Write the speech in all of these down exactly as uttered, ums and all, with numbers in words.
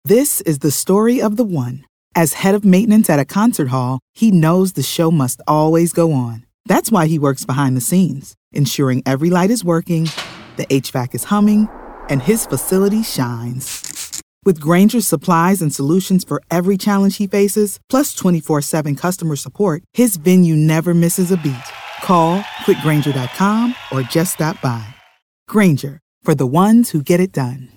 This is the story of the one. As head of maintenance at a concert hall, he knows the show must always go on. That's why he works behind the scenes, ensuring every light is working, the H V A C is humming, and his facility shines. With Grainger's supplies and solutions for every challenge he faces, plus twenty-four seven customer support, his venue never misses a beat. Call quick grainger dot com or just stop by. Grainger, for the ones who get it done.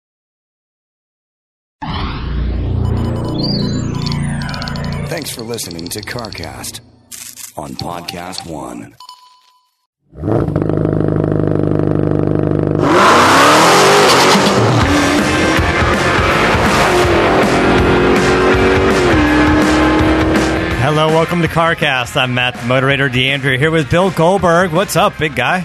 Thanks for listening to CarCast on Podcast One. Hello, welcome to CarCast. I'm Matt, the moderator, DeAndrea, here with Bill Goldberg. What's up, big guy?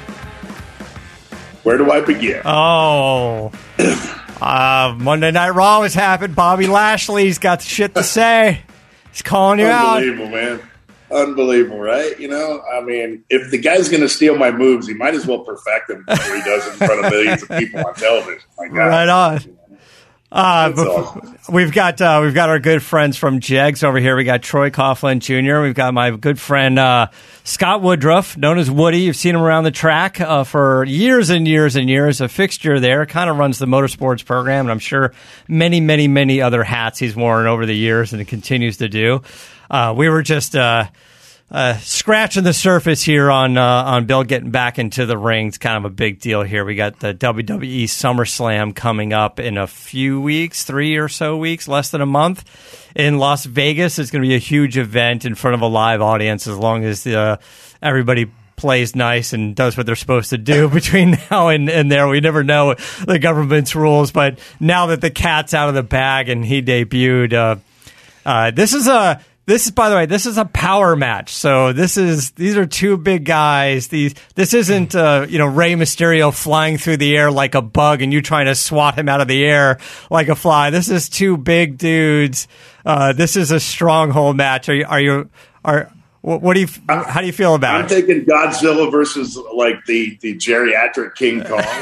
Where do I begin? Oh, uh, Monday Night Raw has happened. Bobby Lashley's got the shit to say. He's calling you out. Unbelievable, man. Unbelievable, right? You know, I mean, if the guy's going to steal my moves, he might as well perfect them before he does it in front of millions of people on television. My God. Right on. Uh, awesome. We've got uh, we've got our good friends from Jegs over here. We got Troy Coughlin Junior We've got my good friend uh, Scott Woodruff, known as Woody. You've seen him around the track uh, for years and years and years. A fixture there. Kind of runs the motorsports program, and I'm sure many, many, many other hats he's worn over the years and continues to do. Uh, we were just uh, uh, scratching the surface here on uh, on Bill getting back into the ring. It's kind of a big deal here. We got the W W E SummerSlam coming up in a few weeks, three or so weeks, less than a month, in Las Vegas. It's going to be a huge event in front of a live audience as long as uh, everybody plays nice and does what they're supposed to do between now and, and there. We never know the government's rules, but now that the cat's out of the bag and he debuted, uh, uh, this is a... This is, by the way, this is a power match. So this is these are two big guys. These this isn't uh, you know Rey Mysterio flying through the air like a bug and you trying to swat him out of the air like a fly. This is two big dudes. Uh, this is a stronghold match. Are you are you are what do you how do you feel about I'm it? thinking Godzilla versus like the, the geriatric King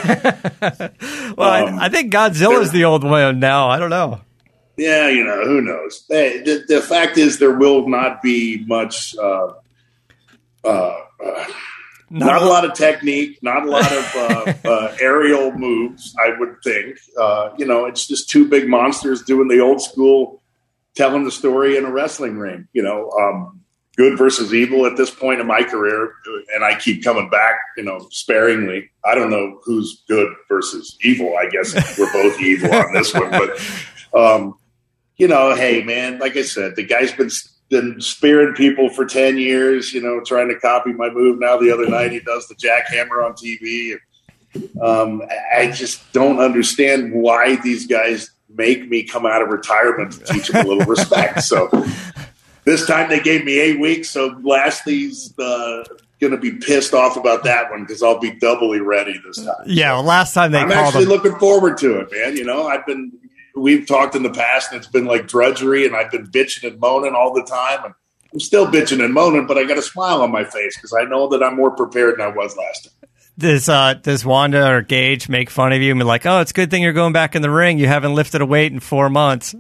Kong. well, um, I, I think Godzilla's the old one now. I don't know. Yeah, you know, who knows? Hey, the, the fact is there will not be much, uh, uh, uh, not, not a lot of technique, not a lot of uh, uh, aerial moves, I would think. Uh, you know, it's just two big monsters doing the old school, telling the story in a wrestling ring, you know, um, good versus evil at this point in my career. And I keep coming back, you know, sparingly. I don't know who's good versus evil. I guess we're both evil on this one, but, um, you know, hey, man, like I said, the guy's been been spearing people for ten years, you know, trying to copy my move. Now the other night he does the jackhammer on T V. Um, I just don't understand why these guys make me come out of retirement to teach them a little respect. So this time they gave me eight weeks, so Lashley's uh, going to be pissed off about that one because I'll be doubly ready this time. Yeah, well, last time they I'm called actually him- looking forward to it, man. You know, I've been – we've talked in the past, and it's been like drudgery, and I've been bitching and moaning all the time. And I'm still bitching and moaning, but I got a smile on my face because I know that I'm more prepared than I was last time. Does uh, does Wanda or Gage make fun of you and be like, "Oh, it's a good thing you're going back in the ring. You haven't lifted a weight in four months."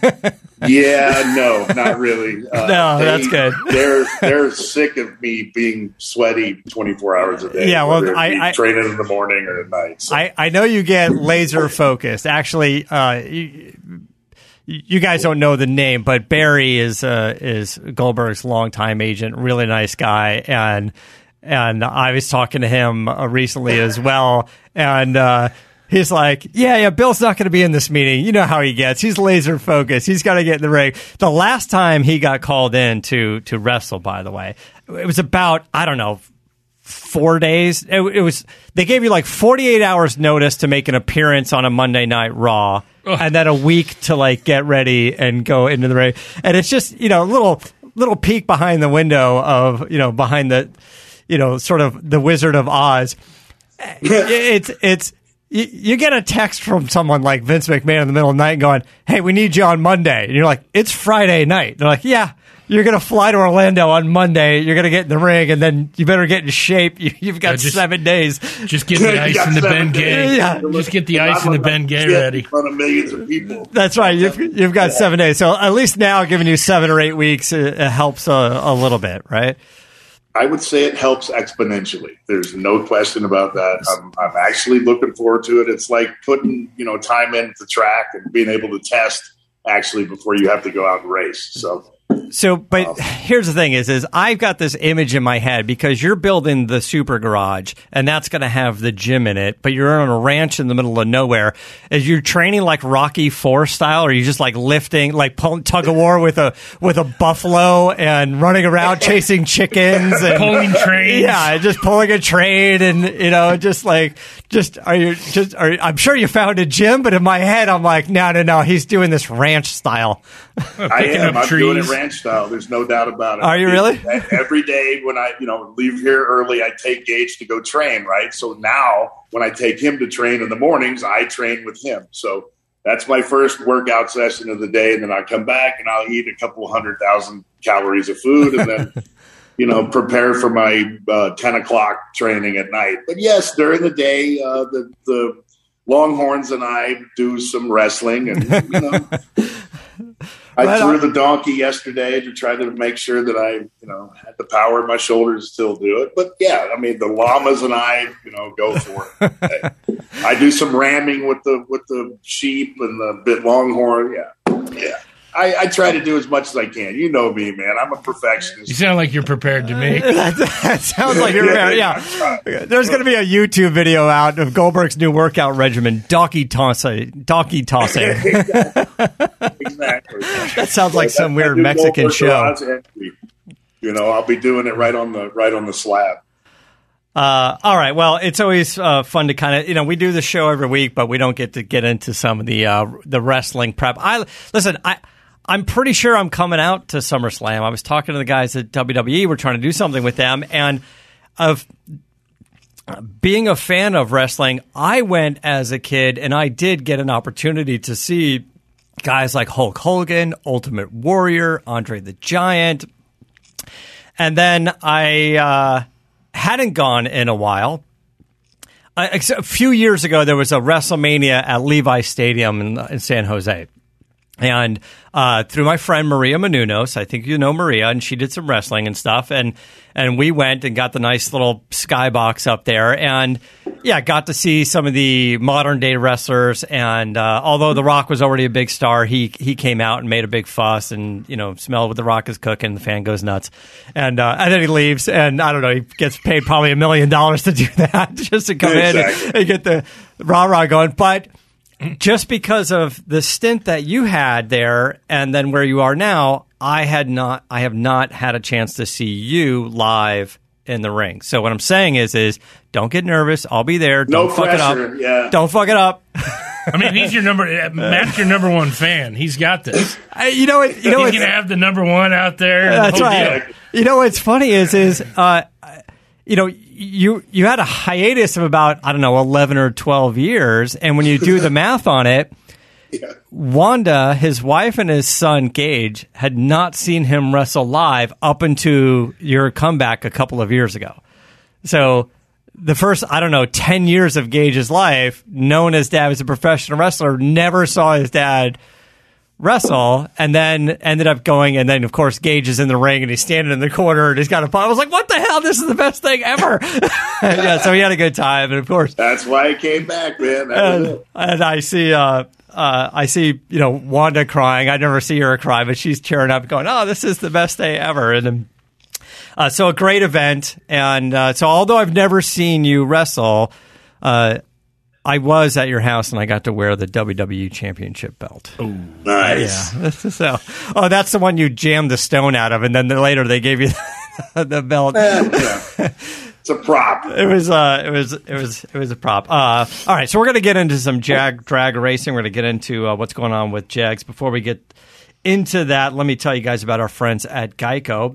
Yeah, no, not really. Uh, no, they, that's good. They're they're sick of me being sweaty twenty-four hours a day. Yeah, well, whether it I, be I training in the morning or at night. So. I, I know you get laser focused. Actually, uh, you, you guys don't know the name, but Barry is uh, is Goldberg's longtime agent. Really nice guy, and. And I was talking to him uh, recently as well, and uh, he's like, yeah, yeah, Bill's not going to be in this meeting. You know how he gets. He's laser focused. He's got to get in the ring. The last time he got called in to, to wrestle, by the way, it was about, I don't know, four days. It, it was they gave you like forty-eight hours notice to make an appearance on a Monday Night Raw, Ugh. and then a week to like get ready and go into the ring. And it's just, you know, a little, little peek behind the window of, you know, behind the... you know, sort of the Wizard of Oz. It's, it's, you, you get a text from someone like Vince McMahon in the middle of the night going, hey, we need you on Monday. And you're like, it's Friday night. They're like, yeah, you're going to fly to Orlando on Monday. You're going to get in the ring, and then you better get in shape. You, you've got yeah, just, seven days. Just get the ice in the Ben Gay. Yeah. Just get the ice in the Ben Gay ready. In front of millions of people. That's right. You've, you've got seven days. So at least now, giving you seven or eight weeks, it, it helps a, a little bit, right? I would say it helps exponentially. There's no question about that. I'm, I'm actually looking forward to it. It's like putting, you know, time into the track and being able to test actually before you have to go out and race. So, so, but um, here's the thing is, is I've got this image in my head because you're building the super garage and that's going to have the gym in it, but you're on a ranch in the middle of nowhere. Is you training like Rocky Four style, or are you just like lifting, like pulling tug of war with a, with a buffalo and running around chasing chickens and pulling trains? Yeah. Just pulling a train and, you know, just like, just, are you just, are, I'm sure you found a gym, but in my head, I'm like, no, no, no, he's doing this ranch style. I am. I'm trees. doing it ranch style. There's no doubt about it. Are you really? Every day when I, you know, leave here early, I take Gage to go train, right? So now when I take him to train in the mornings, I train with him. So that's my first workout session of the day. And then I come back and I'll eat a couple hundred thousand calories of food and then, you know, prepare for my uh, ten o'clock training at night. But yes, during the day, uh, the, the Longhorns and I do some wrestling and, you know, I but threw I, the donkey yesterday to try to make sure that I, you know, had the power in my shoulders to still do it. But yeah, I mean, the llamas and I, you know, go for it. I, I do some ramming with the with the sheep and the bit longhorn. Yeah, yeah. I, I try to do as much as I can. You know me, man. I'm a perfectionist. You sound like you're prepared to me. that, that sounds like you're prepared. Yeah. There's going to be a YouTube video out of Goldberg's new workout regimen, donkey tossing. Donkey tossing. Exactly. That sounds like some weird Mexican show. You know, I'll be doing it right on the right on the slab. Uh, all right. Well, it's always uh, fun to kind of, you know, we do the show every week, but we don't get to get into some of the uh, the wrestling prep. I listen. I. I'm pretty sure I'm coming out to SummerSlam. I was talking to the guys at W W E. We're trying to do something with them. And of being a fan of wrestling, I went as a kid, and I did get an opportunity to see guys like Hulk Hogan, Ultimate Warrior, Andre the Giant. And then I uh, hadn't gone in a while. Uh, a few years ago, there was a WrestleMania at Levi Stadium in, in San Jose. And uh, through my friend Maria Menounos, I think you know Maria, and she did some wrestling and stuff. And and we went and got the nice little skybox up there. And, yeah, got to see some of the modern-day wrestlers. And uh, although The Rock was already a big star, he he came out and made a big fuss and, you know, smelled what The Rock is cooking. The fan goes nuts. And, uh, and then he leaves. And, I don't know, he gets paid probably a million dollars to do that just to come exactly. in and, and get the rah-rah going. But just because of the stint that you had there and then where you are now, I had not, I have not had a chance to see you live in the ring. So what I'm saying is, is don't get nervous. I'll be there. Don't no fuck pressure. it up. Yeah. Don't fuck it up. I mean, he's your number. Matt's your number one fan. He's got this. I, you know what? You know he's gonna have the number one out there. That's the right. Deal. You know what's funny is, is uh, you know. You you had a hiatus of about, I don't know, eleven or twelve years. And when you do the math on it, yeah. Wanda, his wife, and his son, Gage, had not seen him wrestle live up until your comeback a couple of years ago. So the first, I don't know, ten years of Gage's life, knowing his dad was a professional wrestler, never saw his dad wrestle, and then ended up going, and then of course Gage is in the ring and he's standing in the corner and he's got a pop. I was like, what the hell? This is the best thing ever. Yeah, so he had a good time, and of course that's why he came back, man. And, and I see uh uh I see, you know, Wanda crying. I never see her cry, but she's cheering up going, oh, this is the best day ever. And then uh so a great event. And uh so although I've never seen you wrestle, uh I was at your house, and I got to wear the W W E Championship belt. Oh, nice. Yeah. So, oh, that's the one you jammed the stone out of, and then later they gave you the belt. Yeah, yeah. It's a prop. It was, uh, it was, it was, it was a prop. Uh, all right, so we're going to get into some Jag drag racing. We're going to get into uh, what's going on with Jags. Before we get into that, let me tell you guys about our friends at Geico.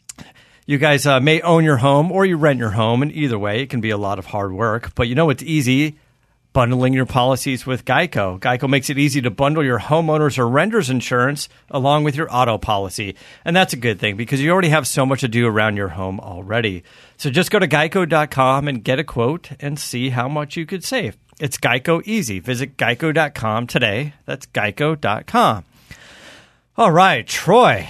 You guys uh, may own your home or you rent your home, and either way, it can be a lot of hard work. But you know what's easy? bundling your policies with Geico. Geico makes it easy to bundle your homeowners or renters insurance along with your auto policy. And that's a good thing because you already have so much to do around your home already. So just go to geico dot com and get a quote and see how much you could save. It's Geico easy. Visit geico dot com today. That's geico dot com. All right, Troy.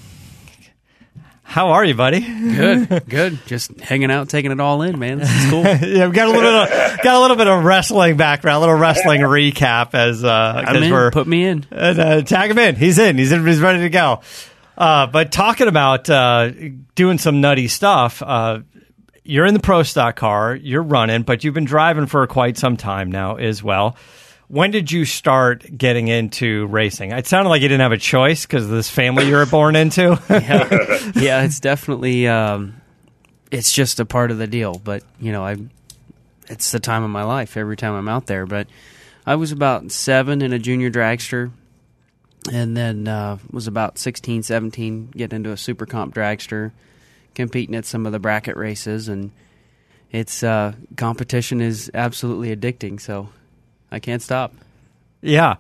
How are you, buddy? Good, good. Just hanging out, taking it all in, man. This is cool. Yeah, we got a little bit of got a little bit of wrestling background, a little wrestling recap as uh, I'm in. we're Put me in. And, uh, tag him in. He's in. He's in. He's ready to go. Uh, but talking about uh, doing some nutty stuff, uh, you're in the Pro Stock car. You're running, but you've been driving for quite some time now as well. When did you start getting into racing? It sounded like you didn't have a choice because of this family you were born into. yeah. yeah, it's definitely um, it's just a part of the deal. But you know, I it's the time of my life every time I'm out there. But I was about seven in a junior dragster, and then uh, was about sixteen, seventeen getting into a super comp dragster, competing at some of the bracket races, and it's uh, competition is absolutely addicting. So. I can't stop. Yeah.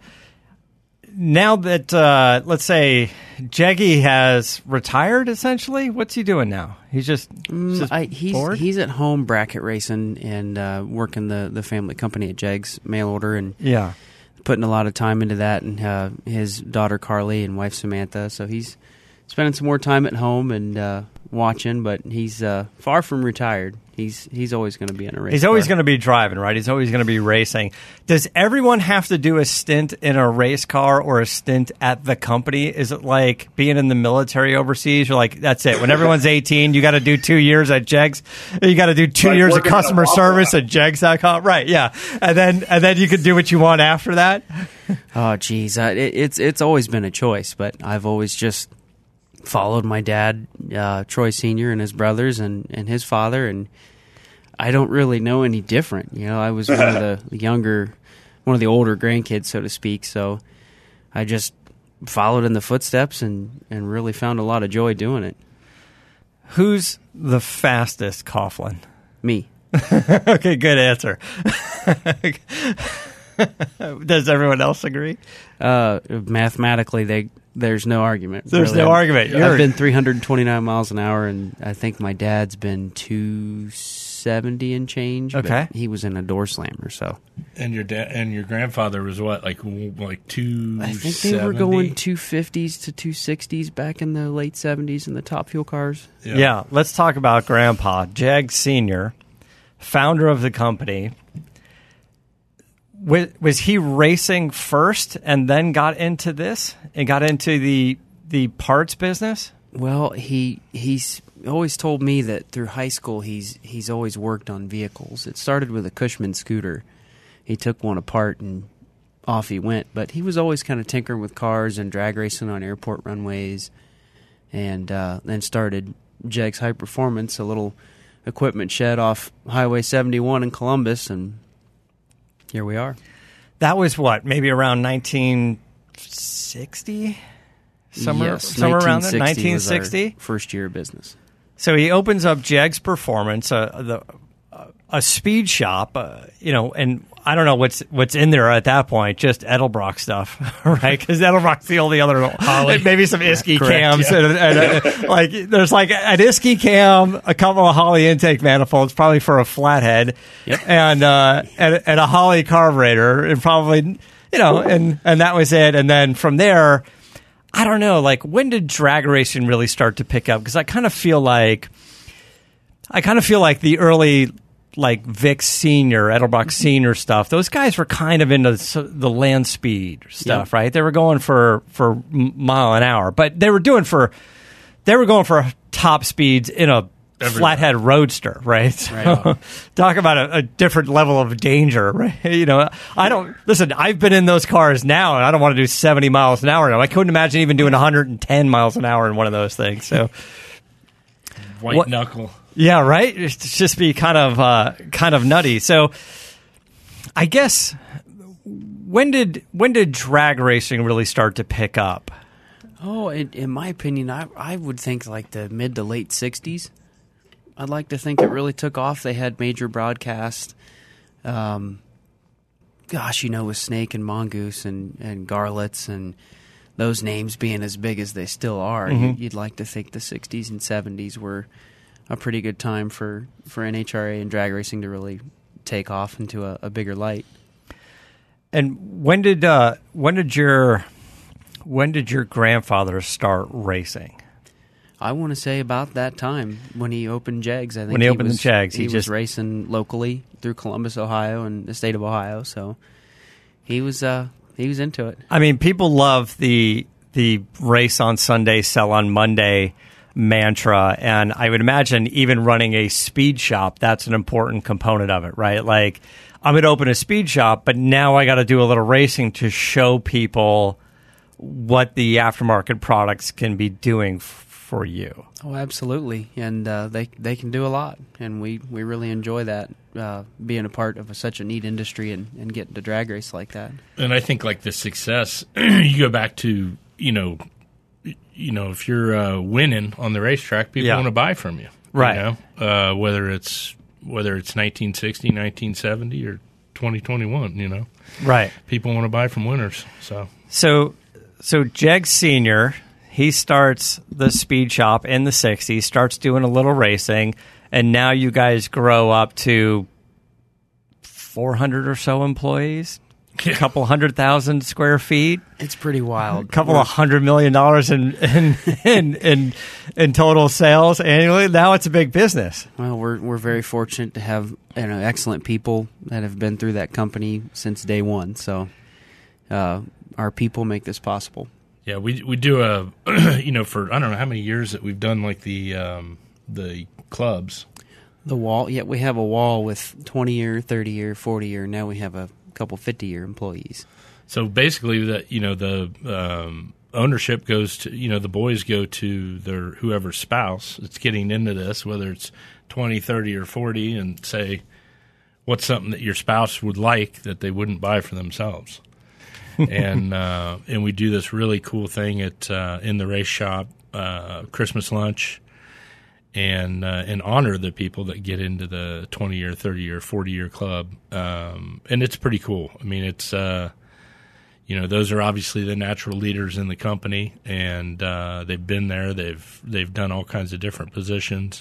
Now that, uh, let's say, Jeggy has retired, essentially, what's he doing now? He's just, mm, just I, he's bored? he's at home bracket racing and uh, working the, the family company at Jegs mail order and yeah, putting a lot of time into that. And uh, his daughter Carly and wife Samantha. So he's spending some more time at home and uh, watching, but he's uh, far from retired. He's he's always going to be in a race. He's always car. going to be driving, right? He's always going to be racing. Does everyone have to do a stint in a race car or a stint at the company? Is it like being in the military overseas? You're like, that's it. When everyone's eighteen, you got to do two years at Jegs. You got to do two like years of working customer at a service Waffle at Jegs dot com. Right, yeah. And then and then you can do what you want after that. Oh, geez. Uh, it, it's, it's always been a choice, but I've always just followed my dad, uh, Troy Senior, and his brothers and, and his father, and I don't really know any different. You know, I was one of the younger, one of the older grandkids, so to speak, so I just followed in the footsteps and, and really found a lot of joy doing it. Who's the fastest Coughlin? Me. Okay, good answer. Does everyone else agree? Uh, mathematically, they there's no argument. There's really. no argument. You're, I've been three hundred twenty-nine miles an hour, and I think my dad's been two seventy and change. Okay, but he was in a door slammer, so. And your dad and your grandfather was what, like like two? I think they were going two fifties to two sixties back in the late seventies in the top fuel cars. Yeah. yeah, let's talk about Grandpa Jag Senior, founder of the company. Was, was he racing first and then got into this and got into the the parts business? Well, he he's always told me that through high school he's he's always worked on vehicles. It started with a Cushman scooter. He took one apart and off he went. But he was always kind of tinkering with cars and drag racing on airport runways, and uh, then started Jegs High Performance, a little equipment shed off Highway seventy-one in Columbus, and here we are. That was what, maybe around nineteen sixty? Somewhere, yes, somewhere around there? nineteen sixty? First year of business. So he opens up Jegs Performance, uh, the, uh, a speed shop, uh, you know, and I don't know what's what's in there at that point, just Edelbrock stuff, right? Because Edelbrock's the only other, Holly. Maybe some Isky Correct, cams. yeah. And, and, uh, like, there's like an Isky cam, a couple of Holly intake manifolds, probably for a flathead, yep. and, uh, and, and a Holly carburetor, and probably, you know, and, and that was it. And then from there, I don't know, like, when did drag racing really start to pick up? Because I kind of feel like, I kind of feel like the early, like, Vic Senior, Edelbrock Senior stuff, those guys were kind of into the land speed stuff, yep. right? They were going for, for mile an hour, but they were doing for, they were going for top speeds in a Everywhere. Flathead roadster, right? So, right talk about a, a different level of danger, right? You know, I don't listen. I've been in those cars now, and I don't want to do seventy miles an hour now. I couldn't imagine even doing one hundred ten miles an hour in one of those things. So, white what, knuckle, yeah, right. It's just be kind of uh, kind of nutty. So, I guess when did when did drag racing really start to pick up? Oh, in, in my opinion, I I would think like the mid to late sixties. I'd like to think it really took off. They had major broadcasts. Um, gosh, you know, with Snake and Mongoose and, and Garlits and those names being as big as they still are, mm-hmm. you, you'd like to think the sixties and seventies were a pretty good time for, for N H R A and drag racing to really take off into a, a bigger light. And when did uh, when did your when did your grandfather start racing? I want to say about that time when he opened Jegs. I think when he, he opened was, the Jegs, he, he was just racing locally through Columbus, Ohio, and the state of Ohio. So he was uh, he was into it. I mean, people love the the race on Sunday, sell on Monday mantra, and I would imagine even running a speed shop, that's an important component of it, right? Like, I'm going to open a speed shop, but now I got to do a little racing to show people what the aftermarket products can be doing f- for you. Oh, absolutely, and uh, they they can do a lot, and we, we really enjoy that, uh, being a part of a, such a neat industry and, and getting to drag race like that. And I think like the success, you go back to, you know, you know, if you're uh, winning on the racetrack, people yeah. want to buy from you, right? You know? uh, whether it's whether it's nineteen sixty, nineteen seventy, or twenty twenty-one, you know, right? People want to buy from winners. So, so, so Jeg Senior, he starts the speed shop in the sixties, starts doing a little racing, and now you guys grow up to four hundred or so employees. A couple hundred thousand square feet. It's pretty wild. A couple of hundred million dollars in in, in in in total sales annually. Now it's a big business. Well, we're we're very fortunate to have, you know, excellent people that have been through that company since day one. So uh, our people make this possible. Yeah, we we do a you know for I don't know how many years that we've done like the um, the clubs. The wall. Yeah, we have a wall with twenty year, thirty year, forty year. Now we have a couple fifty-year employees. So basically, that you know the um, ownership goes to, you know, the boys go to their whoever's spouse that's getting into this, whether it's twenty, thirty, or forty, and say, what's something that your spouse would like that they wouldn't buy for themselves? and uh, and we do this really cool thing at uh, in the race shop, uh, Christmas lunch, and uh, and honor the people that get into the twenty-year, thirty-year, forty-year club. Um, and it's pretty cool. I mean, it's, uh, you know, those are obviously the natural leaders in the company, and uh, they've been there. They've they've done all kinds of different positions.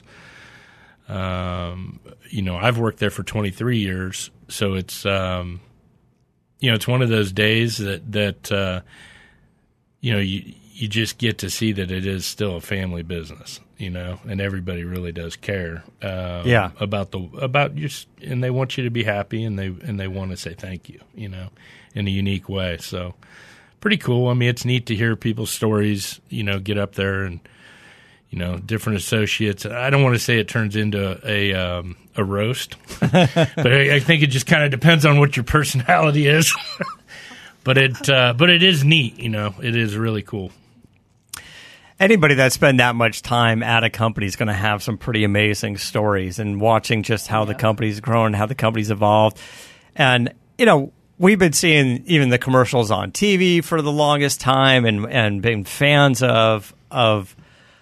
Um, you know, I've worked there for twenty-three years, so it's, um, you know, it's one of those days that, that uh, you know, you you just get to see that it is still a family business. You know, and everybody really does care, um, yeah. about the about your, and they want you to be happy, and they and they want to say thank you, you know, in a unique way. So, pretty cool. I mean, it's neat to hear people's stories. You know, get up there and, you know, different associates. I don't want to say it turns into a um, a roast, but I, I think it just kind of depends on what your personality is. but it uh, but it is neat. You know, it is really cool. Anybody that spent that much time at a company is going to have some pretty amazing stories, and watching just how yeah. the company's grown, how the company's evolved. And, you know, we've been seeing even the commercials on T V for the longest time, and, and been fans of, of,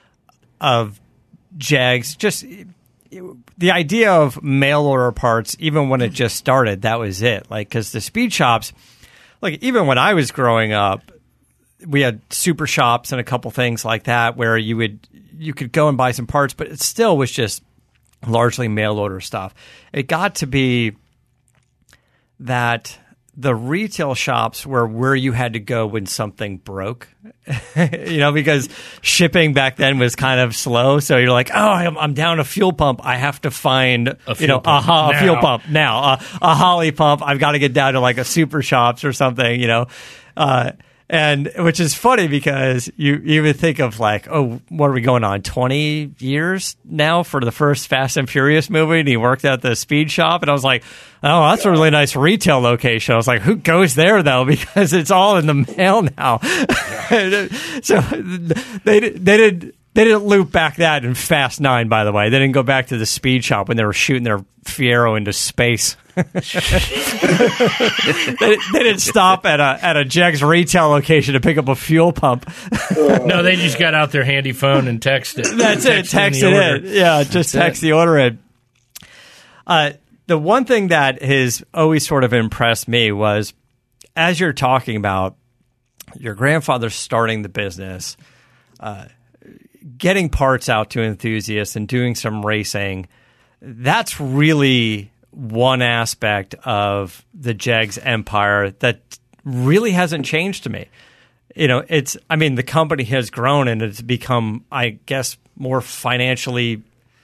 of Jegs. Just the idea of mail order parts, even when it just started, that was it. Like, because the speed shops, like, even when I was growing up, we had super shops and a couple things like that where you would you could go and buy some parts, but it still was just largely mail order stuff. It got to be that the retail shops were where you had to go when something broke, you know, because shipping back then was kind of slow. So you're like, oh, I'm, I'm down a fuel pump. I have to find, you know, a, a fuel pump now, a, a Holley pump. I've got to get down to like a super shops or something, you know. Uh, And which is funny because you even think of like, oh, what are we going on, twenty years now for the first Fast and Furious movie? And he worked at the speed shop. And I was like, oh, that's a really nice retail location. I was like, who goes there, though? Because it's all in the mail now. Yeah. So they, they did. They didn't loop back that in Fast Nine, by the way. They didn't go back to the speed shop when they were shooting their Fiero into space. they, they didn't stop at a at a Jegs retail location to pick up a fuel pump. No, they just got out their handy phone and texted. That's it. Text it in. Yeah, just That's text it. the order in. Uh, the one thing that has always sort of impressed me was, as you're talking about your grandfather starting the business, uh, getting parts out to enthusiasts and doing some racing, that's really one aspect of the Jegs empire that really hasn't changed to me. You know, it's, I mean, the company has grown and it's become, I guess, more financially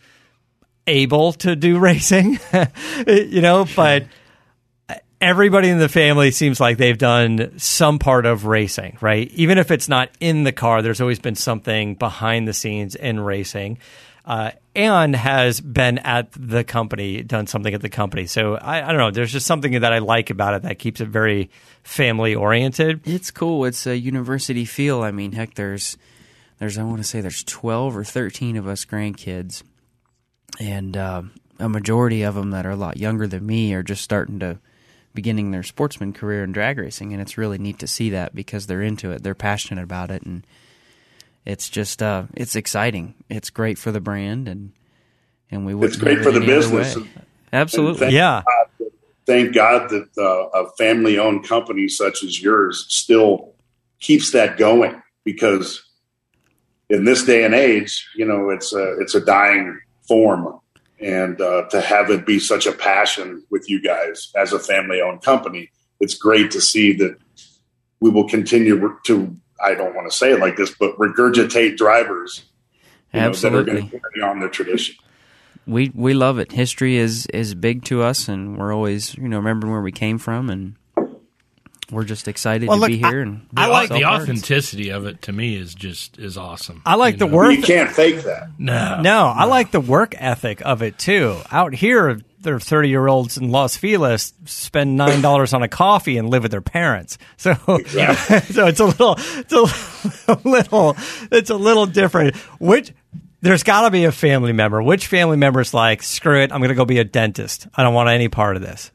able to do racing, you know, but everybody in the family seems like they've done some part of racing, right? Even if it's not in the car, there's always been something behind the scenes in racing. Uh, and has been at the company, done something at the company. So I, I don't know. There's just something that I like about it that keeps it very family oriented. It's cool. It's a university feel. I mean, heck, there's, there's I want to say there's twelve or thirteen of us grandkids, and uh, a majority of them that are a lot younger than me are just starting to beginning their sportsman career in drag racing, and it's really neat to see that because they're into it, they're passionate about it, and it's just uh, it's exciting. It's great for the brand, and and we wouldn't it's great for the business. Absolutely, thank yeah. God, thank God that uh, a family-owned company such as yours still keeps that going, because in this day and age, you know, it's a it's a dying form, and uh, to have it be such a passion with you guys as a family-owned company, it's great to see that we will continue to. I don't want to say it like this, but regurgitate drivers, you know, that are going to carry on their tradition. We we love it. History is is big to us, and we're always, you know, remembering where we came from, and we're just excited well, to look, be here. I, and I like the parts. authenticity of it. To me, is just is awesome. I like you the know? work. You can't fake that. No, no, I like the work ethic of it too. Out here, there are thirty-year-olds in Los Feliz spend nine dollars on a coffee and live with their parents. So, Exactly. so it's a little, it's a, a little, it's a little different. Which there's got to be a family member. Which family member's like, screw it, I'm going to go be a dentist. I don't want any part of this.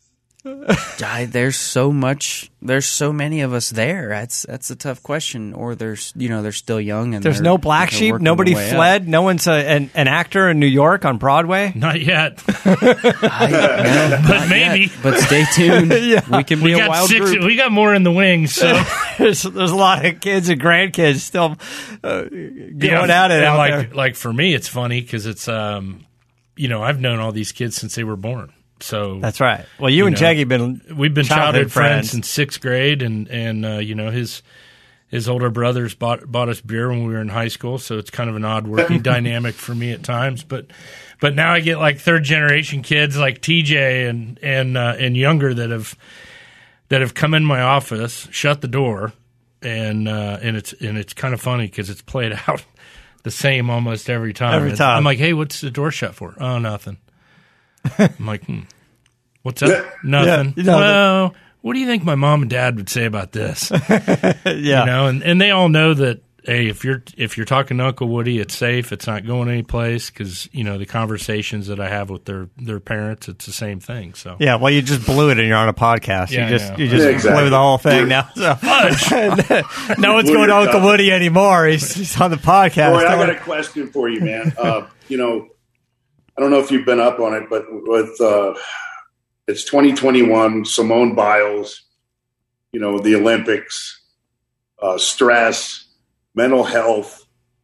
I, there's so much. There's so many of us there. That's that's a tough question. Or there's you know they're still young and there's no black sheep. Nobody fled. Up. No one's a, an an actor in New York on Broadway. Not yet. I, no, but maybe. Yet. But stay tuned. Yeah. We can be we a got wild six, group. We got more in the wings. So there's, there's a lot of kids and grandkids still uh, going yeah, at it and out like, there. Like for me, it's funny because it's um, you know, I've known all these kids since they were born. So that's right. Well, you, you and know, Jeggy been we've been childhood, childhood friends. friends since sixth grade, and and uh, you know his his older brothers bought bought us beer when we were in high school. So it's kind of an odd working dynamic for me at times. But but now I get like third generation kids like T J and and uh, and younger that have that have come in my office, shut the door, and uh, and it's and it's kind of funny because it's played out the same almost every time. Every time I'm like, hey, what's the door shut for? Oh, nothing. I'm like, hmm. What's up? Yeah. Nothing. Yeah, you know, well, what do you think my mom and dad would say about this? yeah, You know, and, and they all know that. Hey, if you're if you're talking to Uncle Woody, it's safe. It's not going anyplace because you know the conversations that I have with their, their parents. It's the same thing. So yeah. Well, you just blew it, and you're on a podcast. Yeah, you just I know. you just Yeah, exactly. blew the whole thing now. So no one's going to Uncle Woody anymore. He's, he's on the podcast. Roy, I got a question for you, man. Uh, you know, I don't know if you've been up on it, but with uh, it's twenty twenty-one, Simone Biles, you know, the Olympics, uh, stress, mental health.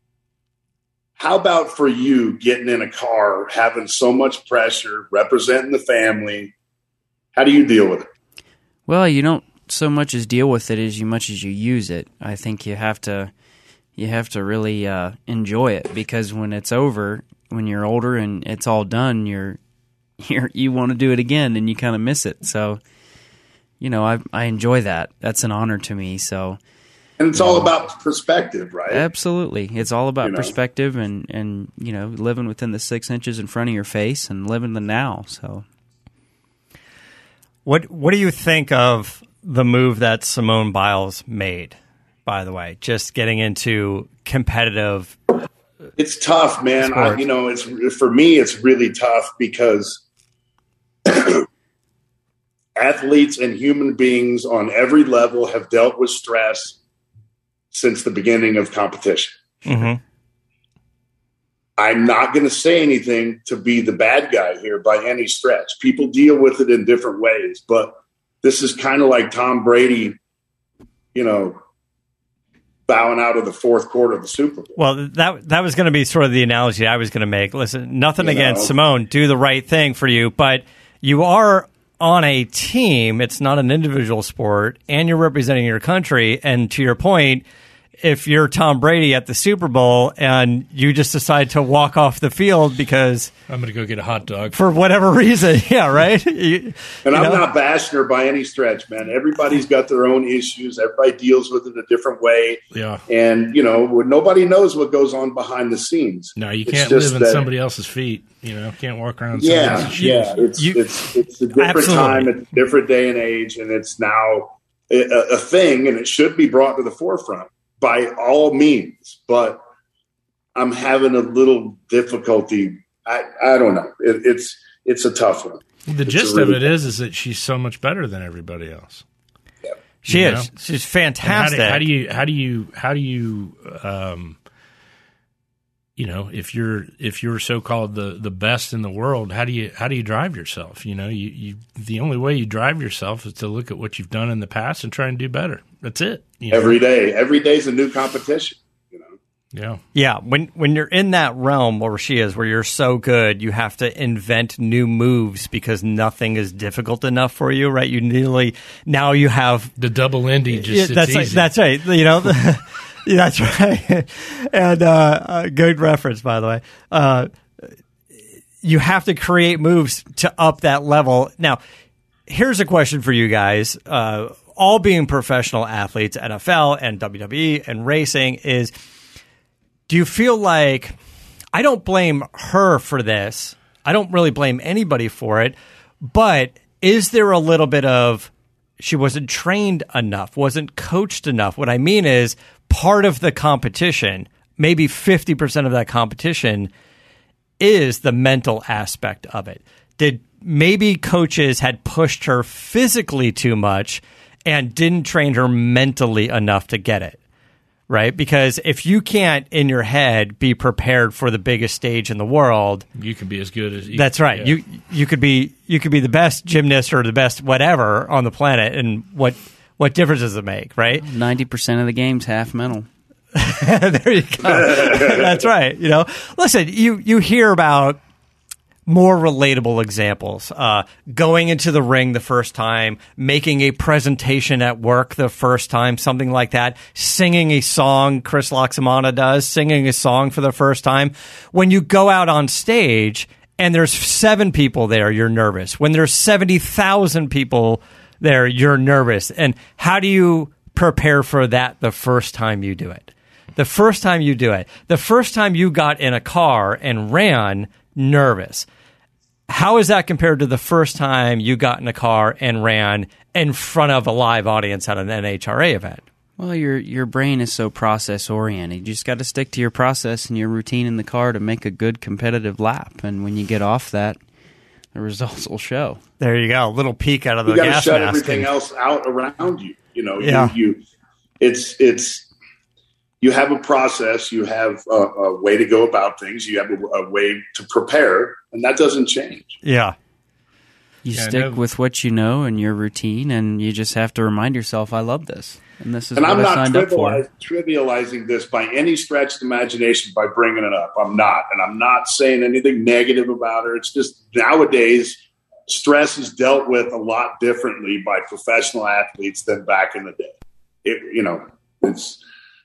How about for you getting in a car, having so much pressure, representing the family? How do you deal with it? Well, you don't so much as deal with it as you much as you use it. I think you have to you have to really uh, enjoy it, because when it's over, when you're older and it's all done, you're you're you want to do it again and you kind of miss it. So, you know, I I enjoy that. That's an honor to me. So. And it's all about perspective, right? Absolutely. It's all about You know. perspective and, and, you know, living within the six inches in front of your face and living the now. So, What What do you think of the move that Simone Biles made? By the way, just getting into competitive. It's tough, man. I, Sports. you know, it's for me, it's really tough because athletes and human beings on every level have dealt with stress since the beginning of competition. Mm-hmm. I'm not going to say anything to be the bad guy here by any stretch. People deal with it in different ways, but this is kind of like Tom Brady, you know, bowing out of the fourth quarter of the Super Bowl. Well, that that was going to be sort of the analogy I was going to make. Listen, nothing You against know. Simone, do the right thing for you, but you are on a team. It's not an individual sport, and you're representing your country. And to your point, if you're Tom Brady at the Super Bowl and you just decide to walk off the field because I'm going to go get a hot dog for whatever reason, yeah, right. You, And you I'm know? not bashing her by any stretch, man. Everybody's got their own issues. Everybody deals with it a different way. Yeah. And, you know, nobody knows what goes on behind the scenes. No, you It's can't just live in that- somebody else's feet. You know, can't walk around in somebody Yeah, else's shoes. yeah. It's, You- it's, it's a different Absolutely. time, it's a different day and age, and it's now a, a thing, and it should be brought to the forefront by all means. But I'm having a little difficulty. I, I don't know. It, it's it's a tough one. The It's gist a of really- it is, is that she's so much better than everybody else. She You is. know? She's And how do, fantastic. how do you, how do you, how do you, um, you know, if you're if you're so-called the, the best in the world, how do you how do you drive yourself? You know, you, you the only way you drive yourself is to look at what you've done in the past and try and do better. That's it. You know? Every day, every day's a new competition. You know, Yeah. Yeah, when when you're in that realm where she is, where you're so good, you have to invent new moves because nothing is difficult enough for you, right? You nearly now you have The double Indy just yeah, sits that's easy. right, that's right. You know, yeah, that's right. And uh, uh, good reference, by the way. Uh, you have to create moves to up that level. Now, here's a question for you guys. Uh, all being professional athletes, N F L and W W E and racing is. Do you feel like I don't blame her for this? I don't really blame anybody for it. But is there a little bit of she wasn't trained enough, wasn't coached enough? What I mean is part of the competition, maybe fifty percent of that competition is the mental aspect of it. Did maybe coaches had pushed her physically too much and didn't train her mentally enough to get it? Right? Because if you can't, in your head, be prepared for the biggest stage in the world, You can be as good as you, that's right. yeah. You you could be you could be the best gymnast or the best whatever on the planet, and what what difference does it make? Right? Ninety percent of the game's half mental. There you go. That's right. You know, listen. You you hear about more relatable examples. Uh, going into the ring the first time, making a presentation at work the first time, something like that, singing a song, Chris Loxamana does, singing a song for the first time. When you go out on stage and there's seven people there, you're nervous. When there's seventy thousand people there, you're nervous. And how do you prepare for that the first time you do it? The first time you do it, the first time you got in a car and ran, nervous. How is that compared to the first time you got in a car and ran in front of a live audience at an N H R A event? Well, your your brain is so process oriented. You just got to stick to your process and your routine in the car to make a good competitive lap. And when you get off that, the results will show. There you go. A little peek out of the you got to gas shut mask. everything and- else out around you. You know, Yeah. you, you it's it's you have a process, you have a, a way to go about things, you have a, a way to prepare, and that doesn't change. Yeah. You Yeah, I stick know. with what you know and your routine, and you just have to remind yourself, I love this. And this is And what I'm I not signed up for. trivialize, trivializing this by any stretch of the imagination by bringing it up. I'm not. And I'm not saying anything negative about her. It's just nowadays, stress is dealt with a lot differently by professional athletes than back in the day. It, you know, it's,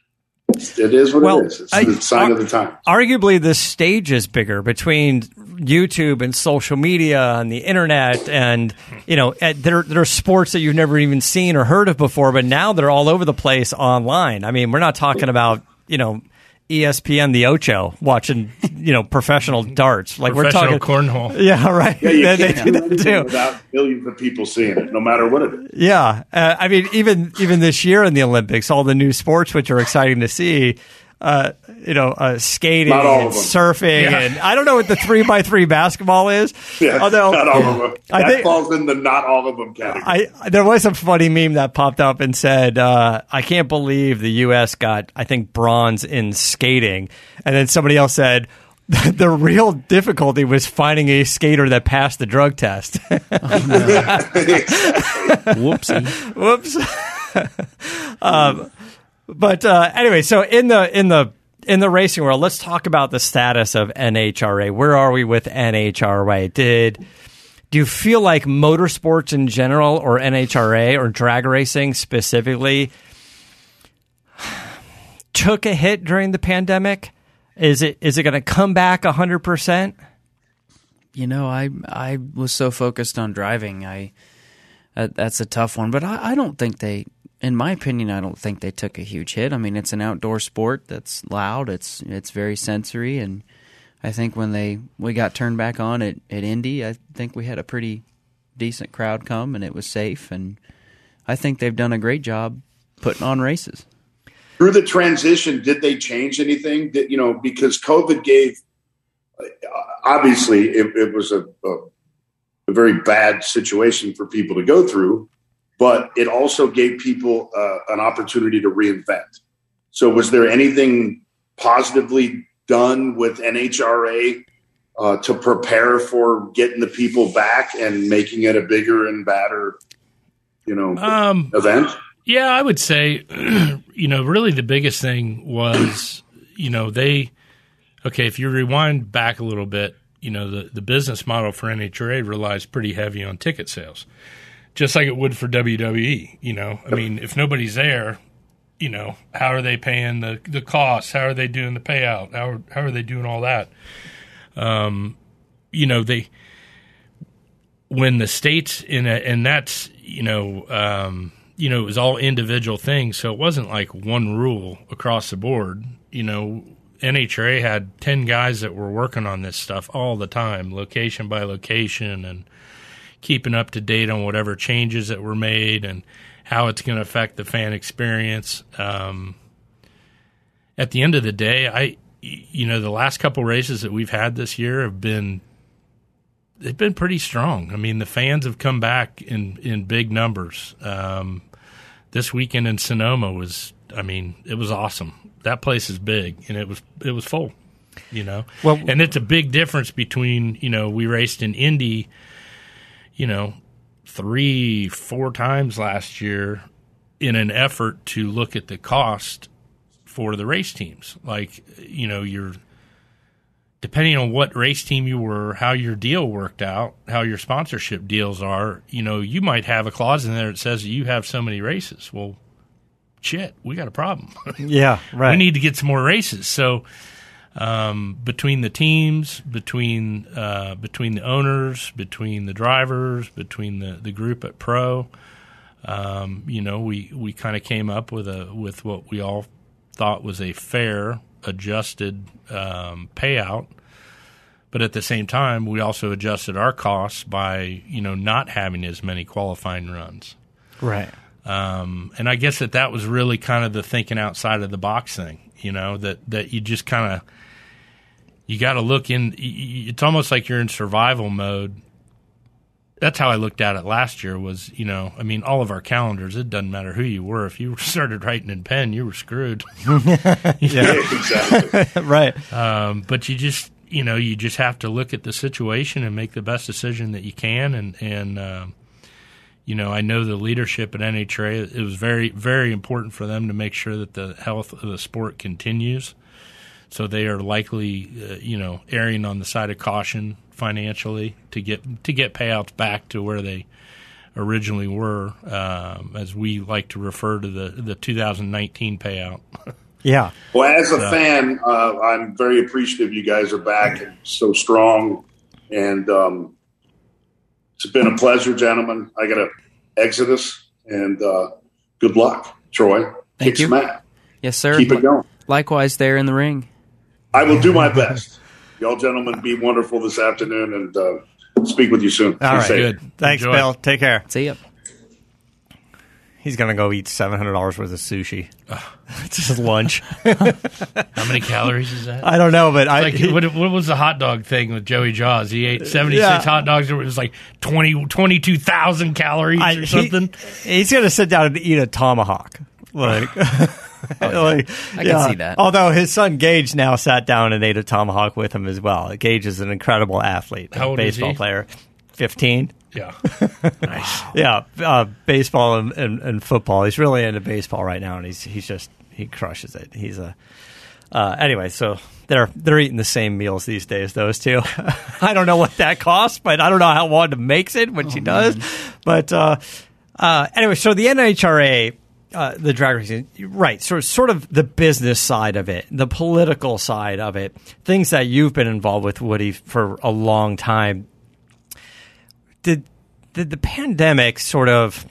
it's it is what Well, it is. It's I- the sign of the time. Arguably, the stage is bigger between YouTube and social media and the internet, and you know, at, there there are sports that you've never even seen or heard of before, but now they're all over the place online. I mean, we're not talking about you know E S P N, the Ocho, watching you know professional darts. Like we're Professional talking cornhole. Yeah, right. Yeah, you they, they can't do do that anything too. without millions of people seeing it, no matter what it is. Yeah, uh, I mean, even even this year in the Olympics, all the new sports which are exciting to see, uh, you know, uh, skating Not all and of them. surfing, Yeah. and I don't know what the three by three basketball is. Yeah, Although not all of them. I That think- falls in the not all of them category. I there was a funny meme that popped up and said, uh, "I can't believe the U S got I think bronze in skating," and then somebody else said, the, the real difficulty was finding a skater that passed the drug test. Whoopsie. Whoops. um, but uh, anyway, so in the in the in the racing world, let's talk about the status of N H R A. Where are we with N H R A? Did do you feel like motorsports in general, or N H R A, or drag racing specifically, took a hit during the pandemic? Is it is it going to come back one hundred percent? You know, I I was so focused on driving. I uh, that's a tough one, but I, I don't think they, in my opinion, I don't think they took a huge hit. I mean, it's an outdoor sport that's loud. It's it's very sensory, and I think when they we got turned back on at, at Indy, I think we had a pretty decent crowd come, and it was safe. And I think they've done a great job putting on races. Through the transition, did they change anything? That, you know, because COVID gave, obviously, it, it was a, a, a very bad situation for people to go through, but it also gave people uh, an opportunity to reinvent. So was there anything positively done with N H R A uh, to prepare for getting the people back and making it a bigger and badder, you know, um, event? Yeah, I would say, you know, really the biggest thing was, you know, they, okay, if you rewind back a little bit, you know, the, the business model for N H R A relies pretty heavy on ticket sales, just like it would for W W E, you know. I mean, if nobody's there, you know, how are they paying the, the costs? How are they doing the payout? How are, how are they doing all that? Um, you know, they, when the states, in a, and that's, you know, um, you know, it was all individual things, so it wasn't like one rule across the board. You know, N H R A had ten guys that were working on this stuff all the time, location by location, and keeping up to date on whatever changes that were made and how it's going to affect the fan experience. Um, at the end of the day, I, you know, the last couple races that we've had this year have been, they've been pretty strong. I mean, the fans have come back in, in big numbers. Um, this weekend in Sonoma was, I mean, it was awesome. That place is big, and it was it was full, you know. Well, and it's a big difference between, you know, we raced in Indy, you know, three, four times last year in an effort to look at the cost for the race teams. Like, you know, you're depending on what race team you were, how your deal worked out, how your sponsorship deals are, you know, you might have a clause in there that says you have so many races. Well, shit, we got a problem. Yeah, right. We need to get some more races. So um, between the teams, between uh, between the owners, between the drivers, between the, the group at Pro, um, you know, we, we kind of came up with a with what we all thought was a fair, adjusted um, payout. But at the same time, we also adjusted our costs by, you know, not having as many qualifying runs. Right. Um, and I guess that that was really kind of the thinking outside of the box thing, you know, that, that you just kind of, you got to look in, it's almost like you're in survival mode. That's how I looked at it last year was, you know, I mean, all of our calendars, it doesn't matter who you were. If you started writing in pen, you were screwed. Yeah, exactly. Right. Um, but you just, you know, you just have to look at the situation and make the best decision that you can. And, and, um, you know, I know the leadership at N H R A, it was very, very important for them to make sure that the health of the sport continues. So they are likely, uh, you know, erring on the side of caution financially to get to get payouts back to where they originally were, um, as we like to refer to the, the two thousand nineteen payout. Yeah. Well, as a so. fan, uh, I'm very appreciative you guys are back and so strong. And um, it's been a pleasure, gentlemen. I got to exodus, and uh, good luck, Troy. Thank Kick you. some ass. Yes, sir. Keep it going. Likewise there in the ring. I will do my best. Y'all gentlemen be wonderful this afternoon, and uh, speak with you soon. All Be right. safe. Good. Thanks, Enjoy. Bill. Take care. See ya. He's going to go eat seven hundred dollars worth of sushi. It's his lunch. How many calories is that? I don't know, but I. Like, he- what, what was the hot dog thing with Joey Jaws? He ate seventy-six Yeah. hot dogs. It was like twenty, twenty-two thousand calories I- or something. He, he's going to sit down and eat a tomahawk. Like, like, I yeah. can see that. Although his son Gage now sat down and ate a tomahawk with him as well. Gage is an incredible athlete, How a old baseball is he? player. fifteen. Yeah. Nice. Yeah, uh, baseball and, and, and football. He's really into baseball right now, and he's he's just he crushes it. He's a uh, anyway. So they're they're eating the same meals these days. Those two. I don't know what that costs, but I don't know how Wanda makes it when oh, she does. Man. But uh, uh, anyway, so the N H R A. Uh, the drag racing, right? So sort of the business side of it, the political side of it, things that you've been involved with, Woody, for a long time. Did did the pandemic sort of,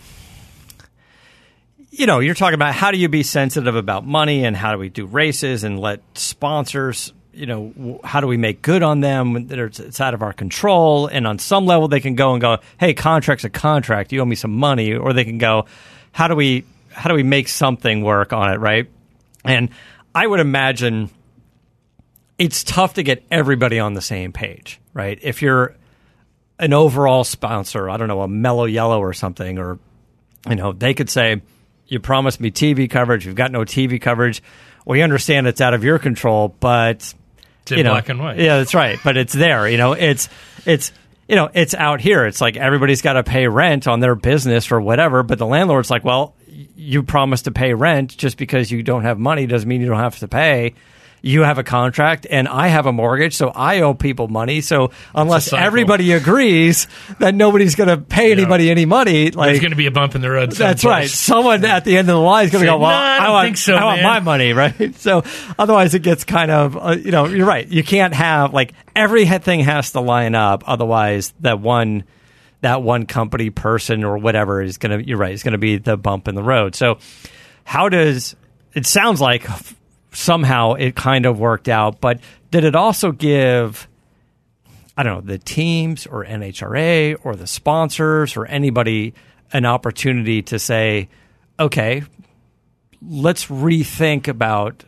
you know, you're talking about how do you be sensitive about money and how do we do races and let sponsors, you know, how do we make good on them when it's out of our control? And on some level, they can go and go, hey, contract's a contract, you owe me some money, or they can go, how do we how do we make something work on it, right? And I would imagine it's tough to get everybody on the same page, right? If you're an overall sponsor, I don't know, a Mellow Yellow or something, or, you know, they could say, you promised me T V coverage, you've got no T V coverage. Well, you understand it's out of your control, but it's in you know, black and white. Yeah, that's right. But it's there. You know, it's it's you know, it's out here. It's like everybody's got to pay rent on their business or whatever, but the landlord's like, well, you promised to pay rent. Just because you don't have money doesn't mean you don't have to pay. You have a contract, and I have a mortgage, so I owe people money. So unless everybody agrees that nobody's going to pay anybody yeah. any money, like there's going to be a bump in the road. That's right. Someone at the end of the line is going to go, "Well, no, I, don't I want, think so, I want man. my money," right? So otherwise, it gets kind of, uh, you know, you're right. You can't have like everything has to line up. Otherwise, that one, that one company person or whatever is going to. You're right. It's going to be the bump in the road. So how does it sounds like? Somehow it kind of worked out, but did it also give, I don't know, the teams or N H R A or the sponsors or anybody an opportunity to say, okay, let's rethink about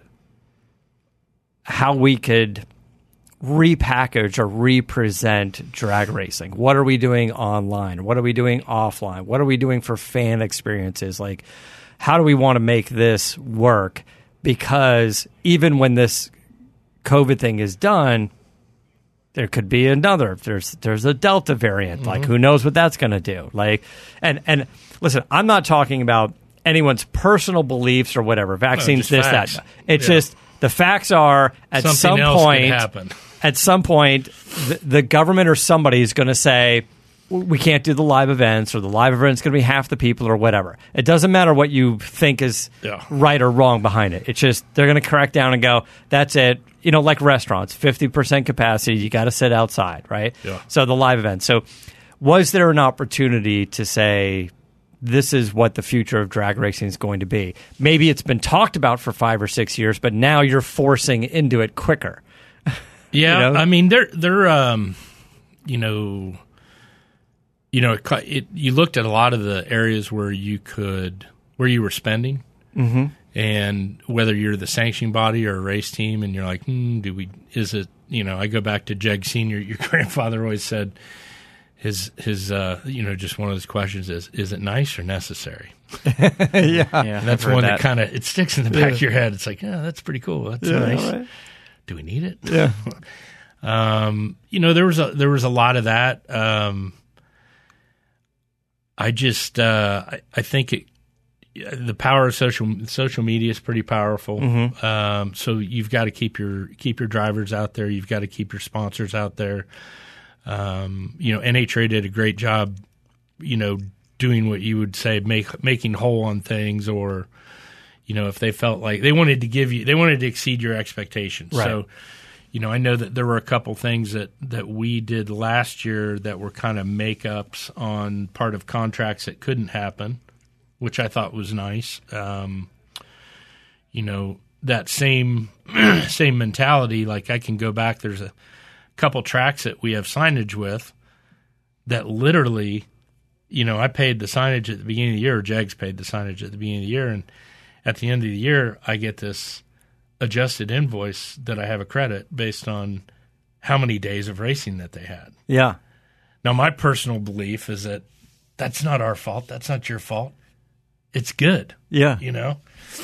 how we could repackage or represent drag racing? What are we doing online? What are we doing offline? What are we doing for fan experiences? Like, how do we want to make this work? Because even when this COVID thing is done, there could be another. There's there's a Delta variant. Mm-hmm. Like, who knows what that's going to do? Like, and and listen, I'm not talking about anyone's personal beliefs or whatever. Vaccines, no, this, facts. that. It's yeah. just the facts are at Something some else point. could happen. At some point, the, the government or somebody is going to say, we can't do the live events, or the live event's going to be half the people, or whatever. It doesn't matter what you think is yeah. right or wrong behind it. It's just they're going to crack down and go, that's it. You know, like restaurants, fifty percent capacity, you got to sit outside, right? Yeah. So the live event. So was there an opportunity to say, this is what the future of drag racing is going to be? Maybe it's been talked about for five or six years, but now you're forcing into it quicker. Yeah, you know? I mean, they're, they're um, you know... You know, it, it, you looked at a lot of the areas where you could, where you were spending, mm-hmm. and whether you're the sanctioning body or a race team, and you're like, hmm, do we? Is it? You know, I go back to Jeg Senior Your grandfather always said, his his, uh, you know, just one of those questions is, is it nice or necessary? yeah, yeah. And that's one that, that kind of it sticks in the back yeah. of your head. It's like, yeah, that's pretty cool. That's yeah, nice. Right. Do we need it? Yeah. um, you know, there was a there was a lot of that. Um, I just uh, I, I think it, the power of social social media is pretty powerful. Mm-hmm. Um, so you've got to keep your keep your drivers out there. You've got to keep your sponsors out there. Um, you know, N H R A did a great job. You know, doing what you would say, make making whole on things, or you know, if they felt like they wanted to give you, they wanted to exceed your expectations. Right. So. You know, I know that there were a couple things that, that we did last year that were kind of makeups on part of contracts that couldn't happen, which I thought was nice. Um, you know, that same same mentality, like I can go back, there's a couple tracks that we have signage with that literally, you know, I paid the signage at the beginning of the year, or Jags paid the signage at the beginning of the year, and at the end of the year, I get this adjusted invoice that I have a credit based on how many days of racing that they had. Yeah. Now, my personal belief is that that's not our fault. That's not your fault. It's good. Yeah. You know?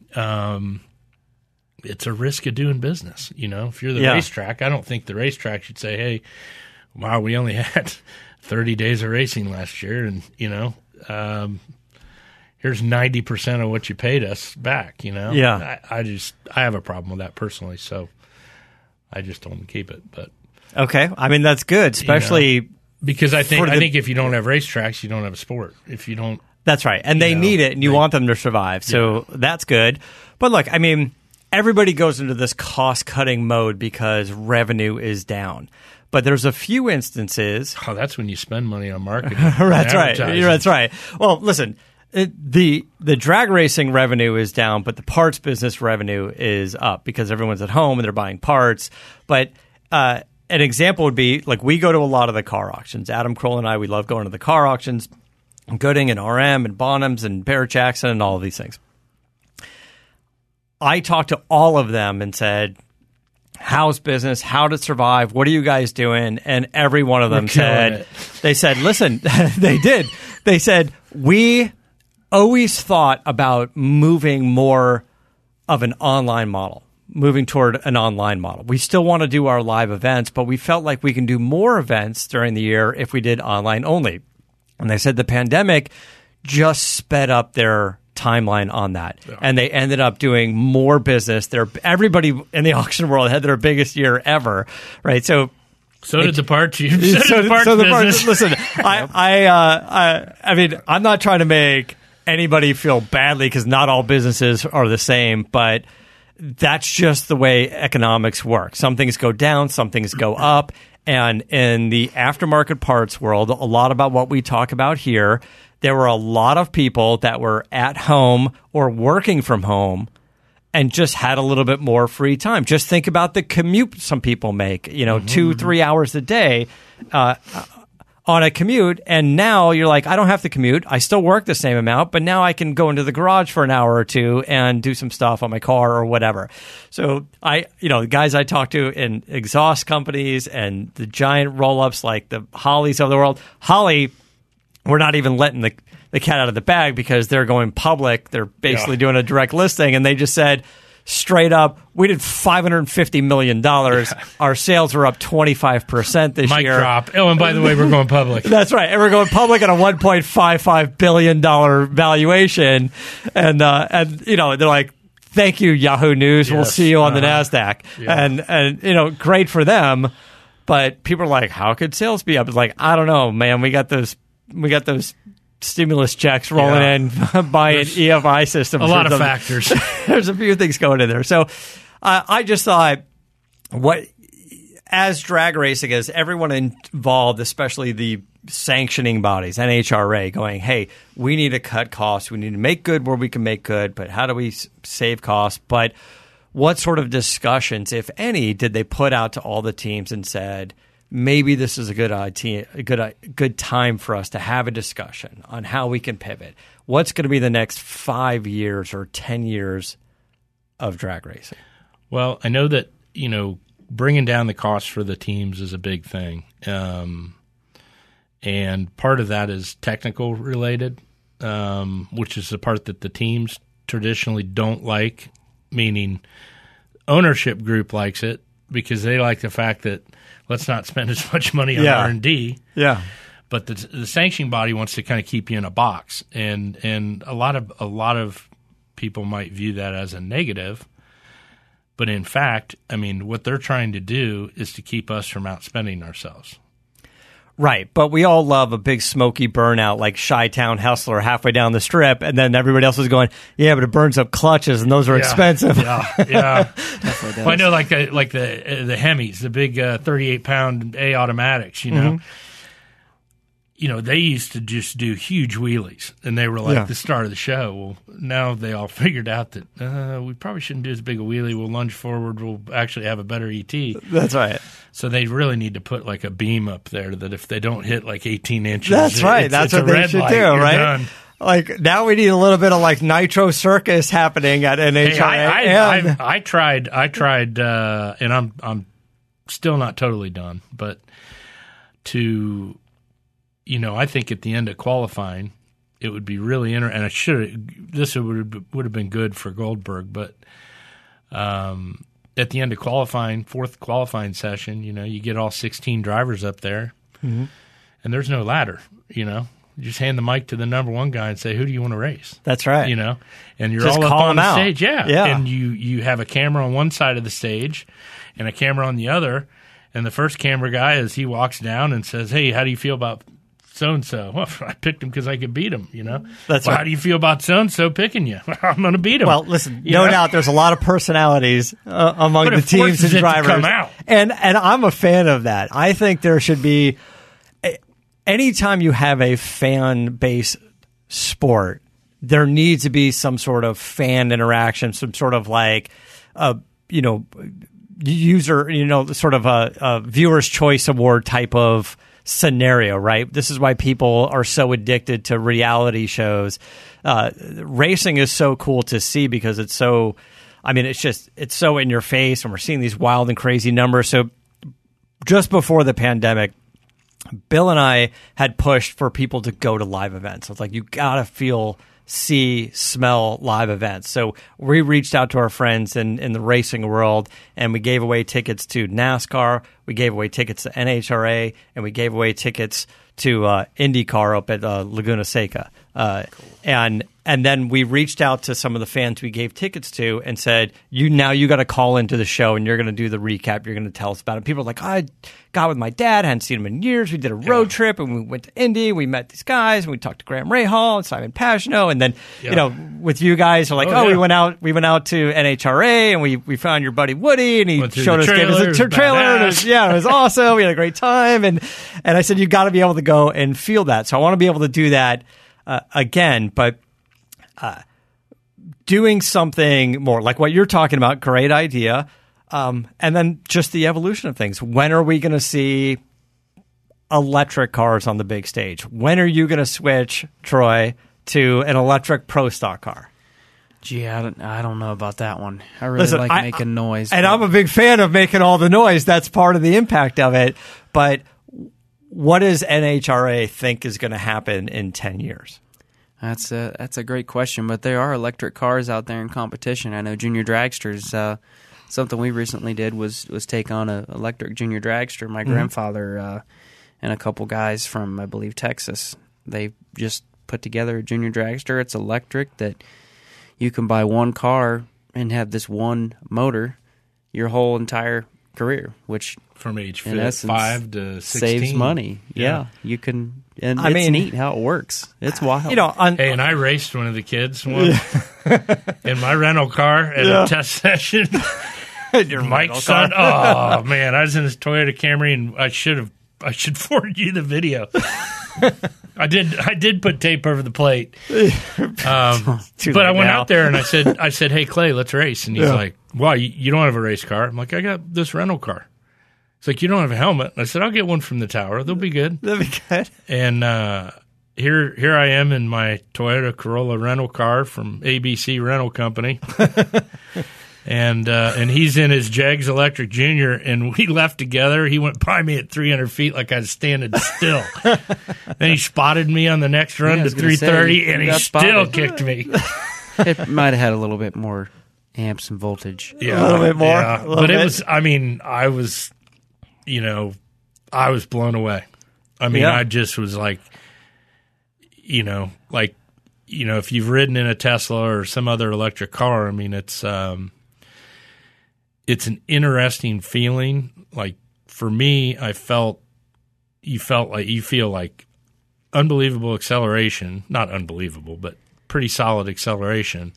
um, it's a risk of doing business. You know, if you're the Yeah. racetrack, I don't think the racetrack should say, hey, wow, we only had thirty days of racing last year, and, you know, um, here's ninety percent of what you paid us back, you know? Yeah. I, I just, I have a problem with that personally, so I just don't keep it. But Okay. I mean, that's good, especially you know, because I think for I the- think if you don't have racetracks, you don't have a sport. If you don't, That's right. And they know, need it, and you they- want them to survive. So that's good. But look, I mean, everybody goes into this cost-cutting mode because revenue is down. But there's a few instances. oh, that's when you spend money on marketing. That's and right. advertising. That's right. Well, listen, it, the the drag racing revenue is down, but the parts business revenue is up because everyone's at home and they're buying parts. But uh, an example would be, like, we go to a lot of the car auctions. Adam Kroll and I, we love going to the car auctions. Gooding and R M and Bonhams and Barrett Jackson and all of these things. I talked to all of them and said, how's business? How to survive? What are you guys doing? And every one of them We're killing said, it. they said, listen, they did. They said, we always thought about moving more of an online model, moving toward an online model. We still want to do our live events, but we felt like we can do more events during the year if we did online only. And they said the pandemic just sped up their timeline on that. Yeah. And they ended up doing more business. They're, everybody in the auction world had their biggest year ever, right? So So did it, the parts. You, so, so, did the parts so the business. parts, listen, I, I, uh, I, I mean, I'm not trying to make anybody feel badly because not all businesses are the same, but that's just the way economics work. Some things go down, some things go up. And in the aftermarket parts world, a lot about what we talk about here, there were a lot of people that were at home or working from home and just had a little bit more free time. Just think about the commute some people make, you know, mm-hmm. two, three hours a day uh, on a commute. And now you're like, I don't have to commute. I still work the same amount, but now I can go into the garage for an hour or two and do some stuff on my car or whatever. So I, you know, the guys I talk to in exhaust companies and the giant roll-ups like the Holleys of the world, Holley, we're not even letting the the cat out of the bag because they're going public. They're basically yeah. doing a direct listing, and they just said straight up, we did five hundred fifty million dollars. Yeah. Our sales were up twenty-five percent this Mic year. drop. Oh, and by the way, we're going public. That's right. And we're going public at a one point five five billion dollars valuation. And, uh, and you know, they're like, thank you, Yahoo News. Yes. We'll see you on uh-huh. the NASDAQ. Yeah. And, and, you know, great for them. But people are like, how could sales be up? It's like, I don't know, man. We got those, we got those stimulus checks rolling yeah. in, buying There's E F I systems. A lot of factors. There's a few things going in there. So uh, I just thought, what as drag racing, as everyone involved, especially the sanctioning bodies, N H R A, going, hey, we need to cut costs. We need to make good where we can make good, but how do we s- save costs? But what sort of discussions, if any, did they put out to all the teams and said, maybe this is a good idea, a good, a good time for us to have a discussion on how we can pivot? What's going to be the next five years or ten years of drag racing? Well, I know that, you know, bringing down the costs for the teams is a big thing. Um, and part of that is technical related, um, which is the part that the teams traditionally don't like, meaning ownership group likes it because they like the fact that let's not spend as much money on yeah. R and D. Yeah. But the, the sanctioning body wants to kind of keep you in a box. And, and a lot of, a lot of people might view that as a negative. But in fact, I mean, what they're trying to do is to keep us from outspending ourselves. Right, but we all love a big smoky burnout like Chi-Town Hustler halfway down the strip, and then everybody else is going, yeah, but it burns up clutches, and those are yeah, expensive. Yeah, yeah. Well, I know like the, like the, the Hemis, the big uh, thirty-eight pound A automatics, you know. Mm-hmm. You know, they used to just do huge wheelies, and they were like yeah. the star of the show. Well, now they all figured out that uh, we probably shouldn't do as big a wheelie. We'll lunge forward. We'll actually have a better E T. That's right. So they really need to put like a beam up there that if they don't hit like eighteen inches, that's right. It's, that's it's what a they red should light. do, You're right? Done. Like now we need a little bit of like Nitro Circus happening at N H R A. Hey, I, I, and... I, I tried. I tried, uh, and I'm I'm still not totally done, but to. You know, I think at the end of qualifying, it would be really interesting. And I should this would would have been good for Goldberg, but um, at the end of qualifying, fourth qualifying session, you know, you get all sixteen drivers up there, mm-hmm. and there's no ladder. You know, you just hand the mic to the number one guy and say, "Who do you want to race?" That's right. You know, and you're just all up call on the out. stage, yeah, yeah, and you you have a camera on one side of the stage and a camera on the other, and the first camera guy, as he walks down and says, "Hey, how do you feel about so-and-so?" "Well, I picked him because I could beat him, you know." That's well, right. How do you feel about so-and-so picking you? I'm going to beat him. Well, listen, You no know? doubt there's a lot of personalities uh, among But the it teams forces and it to drivers. come out. And, and I'm a fan of that. I think there should be, anytime you have a fan-based sport, there needs to be some sort of fan interaction, some sort of like, uh, you know, user, you know, sort of a, a viewer's choice award type of scenario, right? This is why people are so addicted to reality shows. Uh, racing is so cool to see because it's so, I mean, it's just, it's so in your face, and we're seeing these wild and crazy numbers. So just before the pandemic, Bill and I had pushed for people to go to live events. It's like, you got to feel, see, smell live events. So we reached out to our friends in, in the racing world, and we gave away tickets to NASCAR, we gave away tickets to N H R A, and we gave away tickets to uh, IndyCar up at uh, Laguna Seca. Uh, cool. And and then we reached out to some of the fans we gave tickets to and said, "You now you got to call into the show, and you're going to do the recap. You're going to tell us about it." People are like, "I got with my dad, hadn't seen him in years. We did a road yeah. trip, and we went to Indy. We met these guys, and we talked to Graham Rahal and Simon Pagenaud, and then yeah. you know, with you guys, are like, oh, oh yeah. we went out, we went out to N H R A, and we we found your buddy Woody, and he showed us, gave us a tra- trailer. And it was, yeah, it was awesome. We had a great time, and and I said, you got to be able to go and feel that. So I want to be able to do that uh, again, but. Uh, doing something more like what you're talking about, great idea. Um, and then just the evolution of things. When are we going to see electric cars on the big stage? When are you going to switch, Troy, to an electric Pro Stock car? Gee, I don't, I don't know about that one. I really Listen, like I, making noise. And but... I'm a big fan of making all the noise. That's part of the impact of it. But what does N H R A think is going to happen in ten years? That's a that's a great question, but there are electric cars out there in competition. I know junior dragsters. Uh, something we recently did was was take on an electric junior dragster. My mm-hmm. grandfather uh, and a couple guys from, I believe, Texas. They just put together a junior dragster. It's electric, that you can buy one car and have this one motor your whole entire career, which from age in essence, five to sixteen saves money. Yeah, yeah. you can. And I it's mean, neat how it works. It's wild. You know, on, hey, and I raced one of the kids once in my rental car at yeah. a test session. Your Mike's son. Oh man, I was in this Toyota Camry, and I should have. I should forward you the video. I did. I did put tape over the plate, um, but I went now. out there and I said, "I said, hey Clay, let's race." And he's yeah. like, "Why? You, you don't have a race car?" I'm like, "I got this rental car." It's like, "You don't have a helmet?" I said, "I'll get one from the tower. They'll be good." They'll be good. And uh, here, here I am in my Toyota Corolla rental car from A B C Rental Company. And uh, and he's in his Jags Electric Junior, and we left together. He went by me at three hundred feet like I was standing still. Then he spotted me on the next run yeah, to three thirty, say, and he spotted. still kicked me. It might have had a little bit more amps and voltage. Yeah, a little bit more. Yeah. Little but bit. it was, I mean, I was, you know, I was blown away. I mean, yeah. I just was like, you know, like, you know, if you've ridden in a Tesla or some other electric car, I mean, it's, um, it's an interesting feeling. Like for me, I felt you felt like you feel like unbelievable acceleration, not unbelievable, but pretty solid acceleration.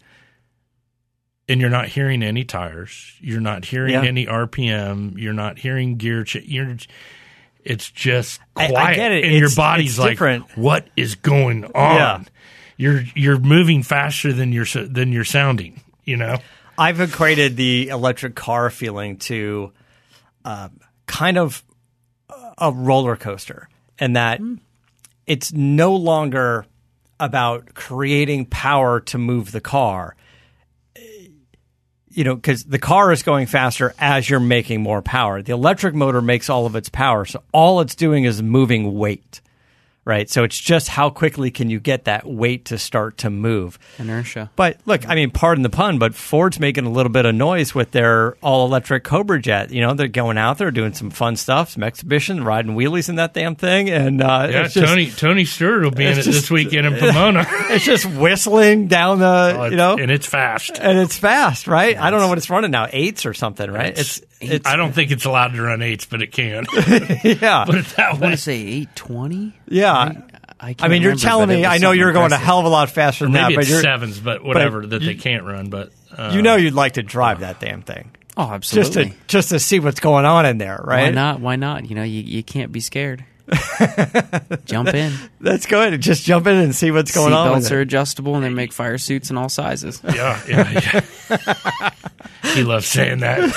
And you're not hearing any tires. You're not hearing yeah. any R P M. You're not hearing gear. Ch- you're, it's just quiet. I, I get it. And it's, your body's like, different. what is going on? Yeah. You're you're moving faster than you're than you're sounding. You know. I've equated the electric car feeling to uh, kind of a roller coaster, and that mm. it's no longer about creating power to move the car. You know, because the car is going faster as you're making more power. The electric motor makes all of its power, so all it's doing is moving weight, right? So it's just how quickly can you get that weight to start to move. Inertia. But look, I mean, pardon the pun, but Ford's making a little bit of noise with their all-electric Cobra Jet. You know, they're going out there doing some fun stuff, some exhibition, riding wheelies in that damn thing. And uh, yeah, it's just, Tony Tony Stewart will be in it just, this weekend in Pomona. It's just whistling down the, oh, you know. And it's fast. And it's fast, right? I don't know what it's running now, eights or something, right? It's, It's, it's I don't think it's allowed to run eights, but it can. yeah. Put it that I way. want to say eight twenty. Yeah. I, I, can't I mean, you're remember, telling but it me, was I know you're something going a impressive. hell of a lot faster Or than maybe that, but it's you're, sevens, but whatever but that you, they can't run. But uh, you know you'd like to drive that damn thing. Oh, Just absolutely. to just to see what's going on in there, right? Why not? Why not? You know, you, you can't be scared. Jump in. That's good. Just jump in and see what's going on. Seatbelts with are it. adjustable, and they make fire suits in all sizes. yeah, yeah, yeah. He loves saying that.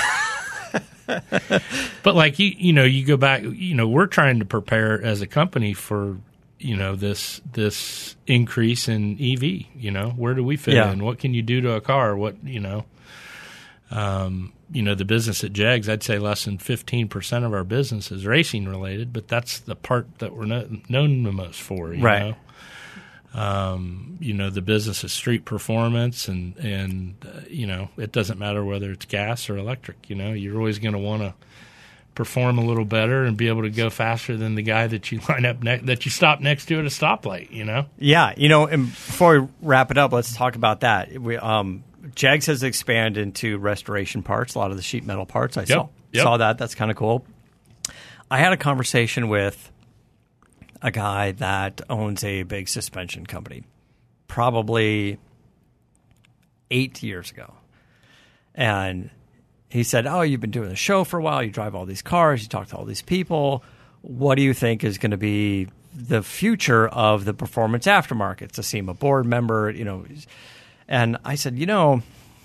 But like you, you know, you go back. You know, we're trying to prepare as a company for you know this this increase in E V. You know, where do we fit Yeah. in? What can you do to a car? What you know. Um, you know, the business at Jags, I'd say less than fifteen percent of our business is racing related, but that's the part that we're no, known the most for, you Right. know. Um, you know, the business is street performance, and, and uh, you know, it doesn't matter whether it's gas or electric, you know, you're always going to want to perform a little better and be able to go faster than the guy that you line up next, that you stop next to at a stoplight, you know? Yeah, you know, and before we wrap it up, let's talk about that. We, um, Jags has expanded into restoration parts, a lot of the sheet metal parts. I Yep, saw yep. saw that. That's kind of cool. I had a conversation with a guy that owns a big suspension company, probably eight years ago. And he said, oh, you've been doing the show for a while. You drive all these cars. You talk to all these people. What do you think is going to be the future of the performance aftermarket? It's a SEMA board member, you know. And I said, you know,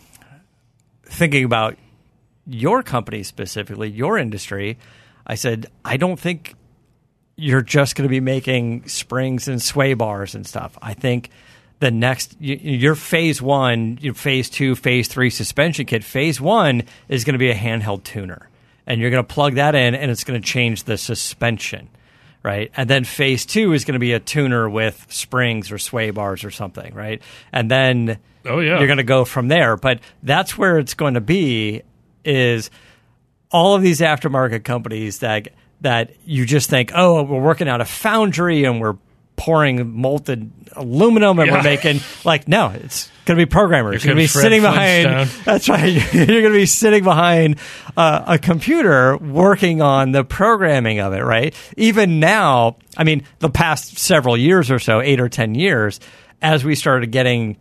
thinking about your company specifically, your industry, I said, I don't think you're just going to be making springs and sway bars and stuff. I think the next, your phase one, your phase two, phase three suspension kit, phase one is going to be a handheld tuner. And you're going to plug that in, and it's going to change the suspension. Right. And then phase two is going to be a tuner with springs or sway bars or something. Right. And then Oh, yeah. you're going to go from there. But that's where it's going to be, is all of these aftermarket companies that that you just think, oh, we're working out a foundry and we're pouring molten aluminum and Yeah. we're making, like, no, it's going to be programmers. Here You're going to be comes Fred sitting behind, Flintstone. that's right, you're going to be sitting behind uh, a computer working on the programming of it, right? Even now, I mean, the past several years or so, eight or ten years, as we started getting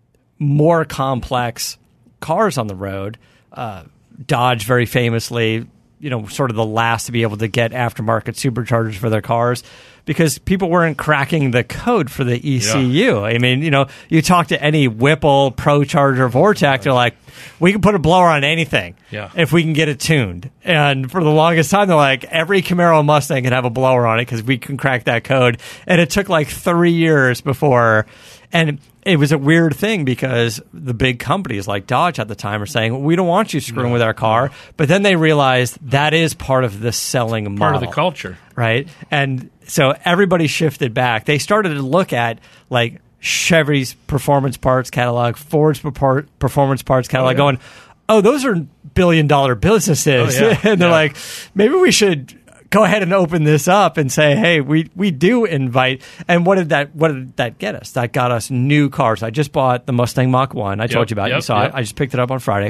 more complex cars on the road, uh, Dodge very famously, you know, sort of the last to be able to get aftermarket superchargers for their cars because people weren't cracking the code for the E C U. Yeah. I mean, you know, you talk to any Whipple, ProCharger, Vortec, they're like, we can put a blower on anything Yeah. if we can get it tuned. And for the longest time, they're like, every Camaro Mustang can have a blower on it because we can crack that code. And it took like three years before. And it was a weird thing because the big companies like Dodge at the time are saying, we don't want you screwing No, with our car. But then they realized that is part of the selling model. Part of the culture. Right? And so everybody shifted back. They started to look at like Chevy's performance parts catalog, Ford's per- performance parts catalog, Oh, yeah. going, oh, those are billion dollar businesses. Oh, yeah. And they're Yeah. like, maybe we should go ahead and open this up and say, hey, we, we do invite. And what did that what did that get us? That got us new cars. I just bought the Mustang Mach one. I told Yep, you about it. You yep, saw yep. it. I just picked it up on Friday.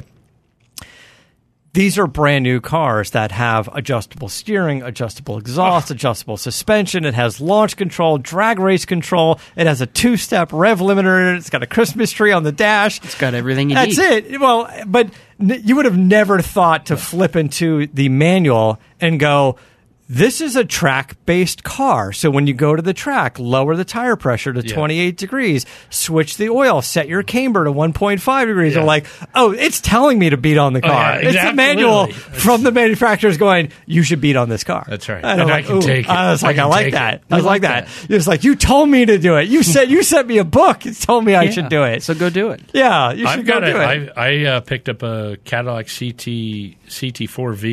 These are brand new cars that have adjustable steering, adjustable exhaust, adjustable suspension. It has launch control, drag race control. It has a two-step rev limiter in it. It's got a Christmas tree on the dash. It's got everything you That's need. it. Well, but n- you would have never thought to flip into the manual and go, this is a track-based car. So when you go to the track, lower the tire pressure to Yeah. twenty-eight degrees, switch the oil, set your camber to one point five degrees. Yeah. I'm like, oh, it's telling me to beat on the Oh, car. yeah, It's the manual absolutely. from the manufacturers going, you should beat on this car. That's right. And, And I'm I like, can ooh. take it. I was I like, I, can like take that. it. I was I like like that. that. It was like, you told me to do it. You said you sent me a book. You told me I Yeah. should do it. So go do it. Yeah, you should I've go got do a, it. I, I uh, picked up a Cadillac C T C T four V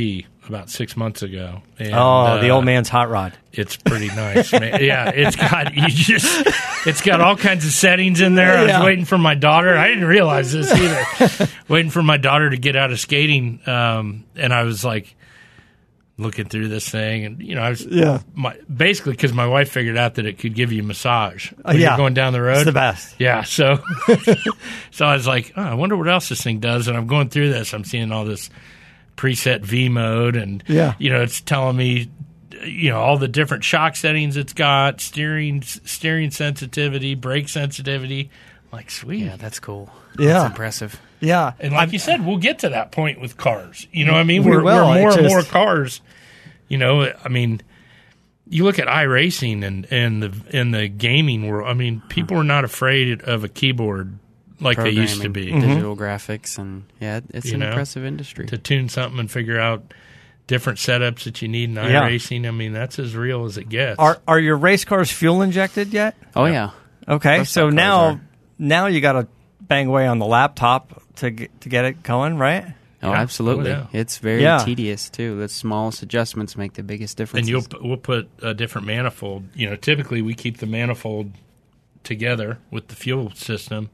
about six months ago. And, oh, the uh, old man's hot rod. It's pretty nice, man. Yeah, it's got you just it's got all kinds of settings in there. I was Yeah. waiting for my daughter. I didn't realize this either. Waiting for my daughter to get out of skating, um, and I was like looking through this thing, and you know, I was Yeah. my basically because my wife figured out that it could give you a massage when yeah. you're going down the road. It's the best. Yeah, so so I was like, oh, I wonder what else this thing does. And I'm going through this. I'm seeing all this preset V mode, and Yeah. you know, it's telling me, you know, all the different shock settings it's got, steering steering sensitivity, brake sensitivity. I'm like, sweet. Yeah, that's cool. Yeah. That's impressive. Yeah. And like you said, we'll get to that point with cars. You know what I mean? We We're, will. we're more It and just- more cars. You know, I mean, you look at iRacing and, and the in the gaming world. I mean, people are not afraid of a keyboard like they used to be. Programming, digital graphics, and yeah, it's You an know, impressive industry. To tune something and figure out different setups that you need in Yeah. iRacing. I mean, that's as real as it gets. Are are your race cars fuel injected yet? Oh yeah, Okay, Most so cars now are. now you got to bang away on the laptop to get, to get it going, right? oh Yeah. absolutely. Oh, yeah. It's very Yeah. tedious too. The smallest adjustments make the biggest difference. and you'll we'll put a different manifold. You know, typically we keep the manifold together with the fuel system.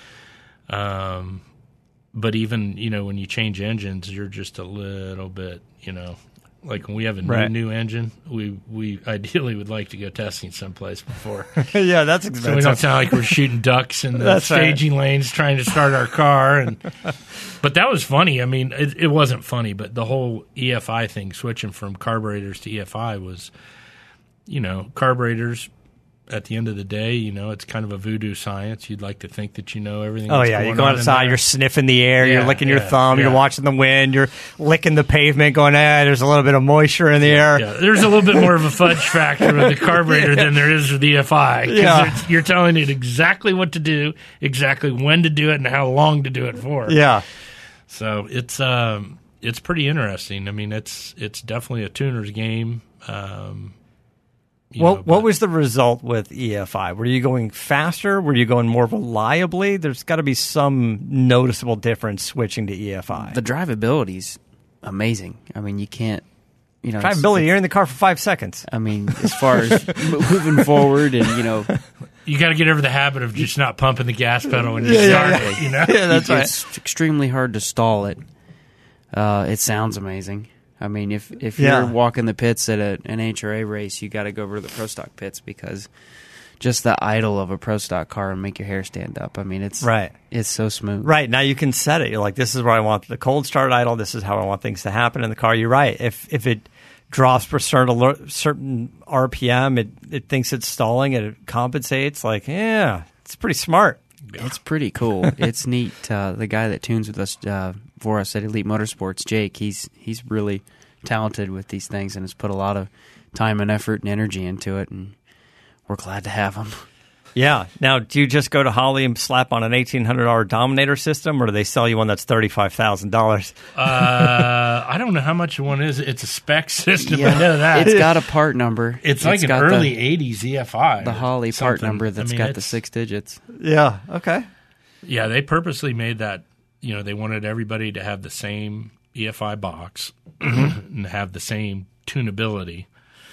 Um, but even you know when you change engines, you're just a little bit, you know, like when we have a Right. new new engine, we we ideally would like to go testing someplace before, yeah, that's so we expensive. don't sound like we're shooting ducks in the That's right. staging lanes trying to start our car. And but that was funny. I mean, it, it wasn't funny, but the whole E F I thing, switching from carburetors to E F I, was, you know, carburetors. At the end of the day, you know, it's kind of a voodoo science. You'd like to think that you know everything. Oh that's yeah, going you go on in outside, there. you're sniffing the air, you're Yeah, licking your yeah, thumb, yeah. you're watching the wind, you're licking the pavement, going, eh, there's a little bit of moisture in the air. Yeah, there's a little bit more of a fudge factor with the carburetor than there is with the E F I. 'Cause Yeah. it's- you're telling it exactly what to do, exactly when to do it, and how long to do it for. Yeah. So it's um, it's pretty interesting. I mean, it's it's definitely a tuner's game. Um, you What know, what but- was the result with E F I? Were you going faster? Were you going more reliably? There's got to be some noticeable difference switching to E F I. the drivability's amazing. I mean, you can't, you know, it's- Drivability, you're in the car for five seconds. I mean, as far as moving forward and you know, you got to get over the habit of just not pumping the gas pedal when you Yeah, yeah, start yeah. it. You know, Yeah, that's right. it's extremely hard to stall it. Uh, it sounds amazing. I mean, if if Yeah. you're walking the pits at a, an H R A race, you got to go over to the Pro Stock pits because just the idle of a Pro Stock car will make your hair stand up. I mean, it's Right. It's so smooth. Right. Now you can set it. You're like, this is where I want the cold start idle. This is how I want things to happen in the car. You're right. If if it drops for certain certain R P M, it, it thinks it's stalling and it compensates. Like, yeah, it's pretty smart. It's pretty cool. It's neat. Uh, the guy that tunes with us uh, for us at Elite Motorsports, Jake, he's he's really talented with these things and has put a lot of time and effort and energy into it, and we're glad to have him. Yeah. Now, do you just go to Holly and slap on an eighteen hundred dollars Dominator system, or do they sell you one that's thirty-five thousand dollars? uh, I don't know how much one is. It's a spec system. I know that. It's got a part number. It's like an got early the, eighties E F I. the Holly something. part number that's I mean, got the it's- six digits. Yeah. Okay. Yeah, they purposely made that. You know, they wanted everybody to have the same E F I box and have the same tunability,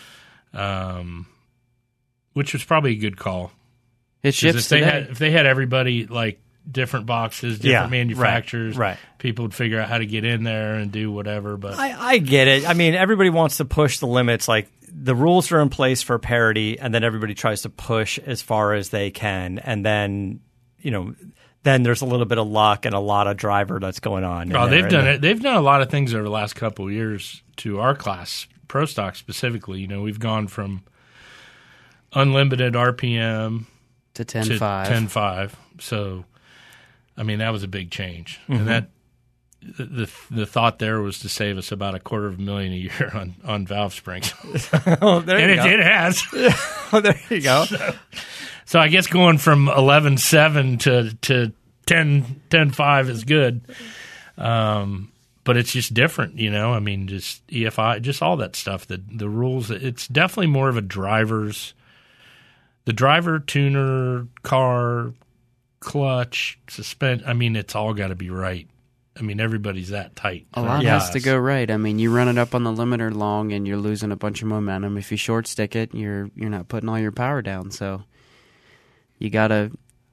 um, which was probably a good call. It 'Cause ships if they today. had if they had everybody like different boxes, different Yeah, right, manufacturers, right. people would figure out how to get in there and do whatever. But I, I get it. I mean, everybody wants to push the limits. Like, the rules are in place for parity, and then everybody tries to push as far as they can. And then, you know, then there's a little bit of luck and a lot of driver that's going on. in oh, there. they've done And it. They've done a lot of things over the last couple of years to our class, Pro Stock specifically. You know, we've gone from unlimited R P M to ten to five. ten five. So, I mean, that was a big change, Mm-hmm. and that the, the the thought there was to save us about a quarter of a million a year on, on valve springs, Oh, there and you it, go. it has. Oh, there you go. So I guess going from eleven seven to to ten ten five is good, um, but it's just different, you know. I mean, just E F I, just all that stuff. The the rules. It's definitely more of a driver's, the driver, tuner, car, clutch, suspend. I mean, it's all got to be right. I mean, everybody's that tight. A lot Yeah. has to go right. I mean, you run it up on the limiter long, and you're losing a bunch of momentum. If you short stick it, you're you're not putting all your power down. So you gotta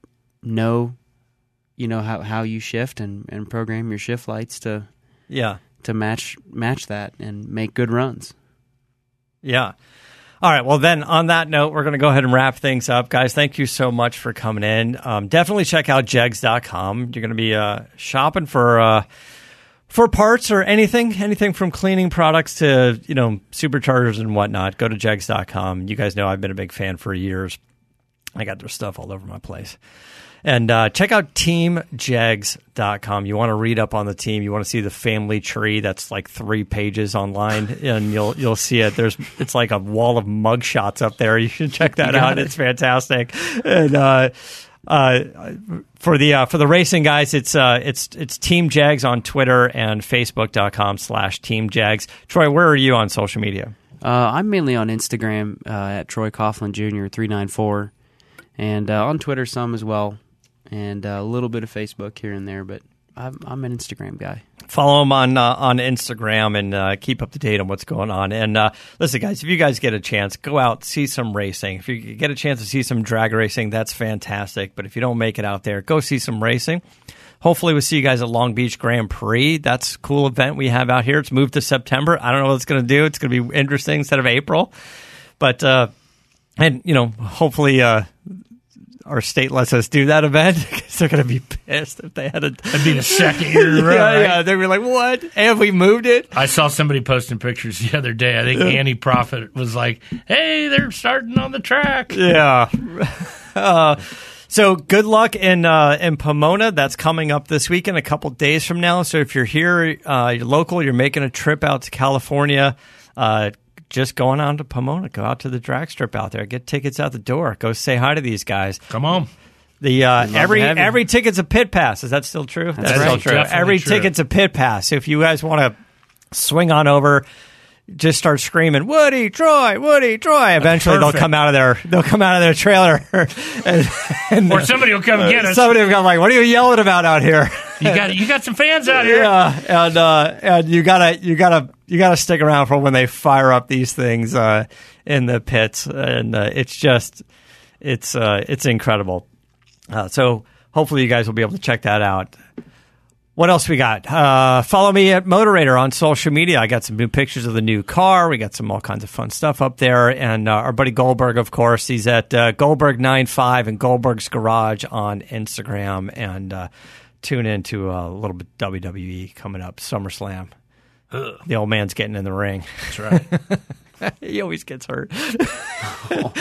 know, you know how, how you shift and, and program your shift lights to Yeah. to match match that and make good runs. Yeah. All right. Well, then on that note, we're going to go ahead and wrap things up. Guys, thank you so much for coming in. Um, definitely check out jegs dot com. You're going to be uh, shopping for uh, for parts or anything, anything from cleaning products to, you know, superchargers and whatnot. Go to jegs dot com. You guys know I've been a big fan for years. I got their stuff all over my place. And uh, check out team jegs dot com. You want to read up on the team. You want to see the family tree. That's like three pages online, and you'll you'll see it. There's it's like a wall of mugshots up there. You should check that out. It. It's fantastic. And uh, uh, for the uh, for the racing guys, it's uh, it's it's Team Jags on Twitter and Facebook dot com slash Team Jags. Troy, where are you on social media? Uh, I'm mainly on Instagram uh, at Troy Coughlin Junior three nine four, and uh, on Twitter some as well. And uh, a little bit of Facebook here and there, but I'm, I'm an Instagram guy. Follow him on uh, on Instagram and uh, keep up to date on what's going on. And uh, listen, guys, if you guys get a chance, go out, see some racing. If you get a chance to see some drag racing, that's fantastic. But if you don't make it out there, go see some racing. Hopefully we'll see you guys at Long Beach Grand Prix. That's a cool event we have out here. It's moved to September. I don't know what it's going to do. It's going to be interesting instead of April. But, uh, and, you know, hopefully... Uh, our state lets us do that event because they're going to be pissed if they had a... That'd be the second year in a row, yeah, right? yeah. They'd be like, what? Have we moved it? I saw somebody posting pictures the other day. I think Annie Prophet was like, hey, they're starting on the track. Yeah. Uh, so good luck in uh, in Pomona. That's coming up this weekend, a couple days from now. So if you're here, uh, you're local, you're making a trip out to California, uh, just going on to Pomona, go out to the drag strip out there, get tickets out the door, go say hi to these guys. Come on. The uh, every to have you. every ticket's a pit pass. Is that still true? That's, right. still true. Definitely Every true. ticket's a pit pass. If you guys want to swing on over, just start screaming, Woody, Troy, Woody, Troy. Eventually Perfect. they'll come out of their they'll come out of their trailer, and, and Or somebody will come get us. somebody will come like, what are you yelling about out here? You got you got some fans out here. Yeah, and uh, and you gotta you gotta you gotta stick around for when they fire up these things uh, in the pits, and uh, it's just it's uh, it's incredible. Uh, so hopefully you guys will be able to check that out. What else we got? Uh, follow me at Motorator on social media. I got some new pictures of the new car. We got some all kinds of fun stuff up there. And uh, our buddy Goldberg, of course, he's at uh, Goldberg ninety-five and Goldberg's Garage on Instagram. And uh, tune in to a little bit W W E coming up, SummerSlam. Ugh. The old man's getting in the ring. That's right. He always gets hurt. Oh.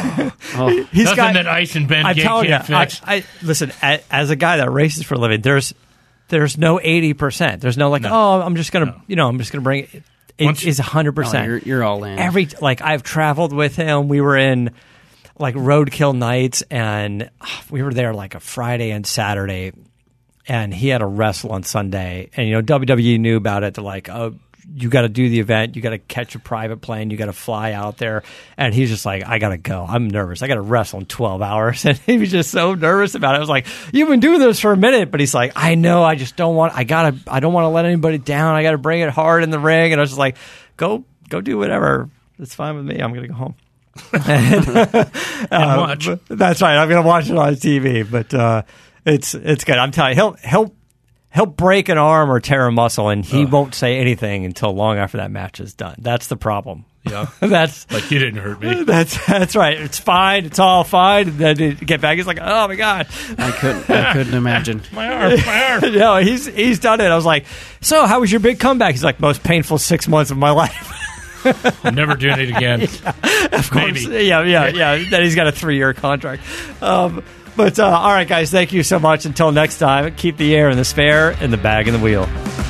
He's Nothing got, that Ice and Ben I'm can't, telling can't you, I, fix. I, listen, a- as a guy that races for a living, there's there's no eighty percent. There's no like, No. oh, I'm just going to, No. you know, I'm just going to bring it. It Once- is one hundred Oh, percent. you're, you're all in. Every, like, I've traveled with him. We were in, like, roadkill nights, and ah, we were there, like, a Friday and Saturday, and he had a wrestle on Sunday. And, you know, W W E knew about it. They're like, oh, you got to do the event. You got to catch a private plane. You got to fly out there. And he's just like, I got to go. I'm nervous. I got to wrestle in twelve hours. And he was just so nervous about it. I was like, you've been doing this for a minute. But he's like, I know. I just don't want, I got to, I don't want to let anybody down. I got to bring it hard in the ring. And I was just like, go, go do whatever. It's fine with me. I'm going to go home. and, And watch. uh, that's right. I'm going to watch it on T V. But uh, it's, it's good. I'm telling you, he'll, he'll, He'll break an arm or tear a muscle, and he Ugh. won't say anything until long after that match is done. That's the problem. Yeah. that's Like, you didn't hurt me. that's that's right. It's fine. It's all fine. And then you get back. He's like, oh my god. I couldn't. I couldn't imagine. My arm, my arm. no, he's he's done it. I was like, so how was your big comeback? He's like, most painful six months of my life. I'm never doing it again. Of course. Maybe. Yeah, yeah, yeah. Then he's got a three year contract. Um, But, uh, all right, guys, thank you so much. Until next time, keep the air in the spare and the bag in the wheel.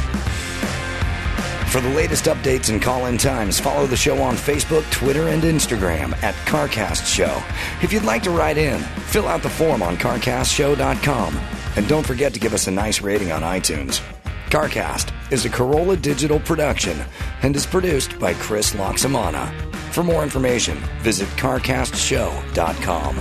For the latest updates and call-in times, follow the show on Facebook, Twitter, and Instagram at CarCast Show. If you'd like to write in, fill out the form on car cast show dot com. And don't forget to give us a nice rating on iTunes. CarCast is a Corolla Digital production and is produced by Chris Loxamana. For more information, visit car cast show dot com.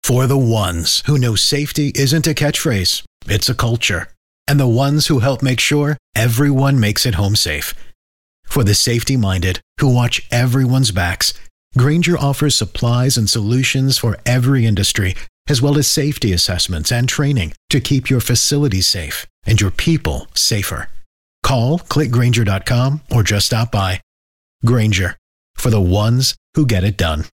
For the ones who know safety isn't a catchphrase, it's a culture. And the ones who help make sure everyone makes it home safe. For the safety-minded who watch everyone's backs, Grainger offers supplies and solutions for every industry, as well as safety assessments and training to keep your facilities safe and your people safer. Call, click Grainger dot com, or just stop by. Grainger, for the ones who get it done.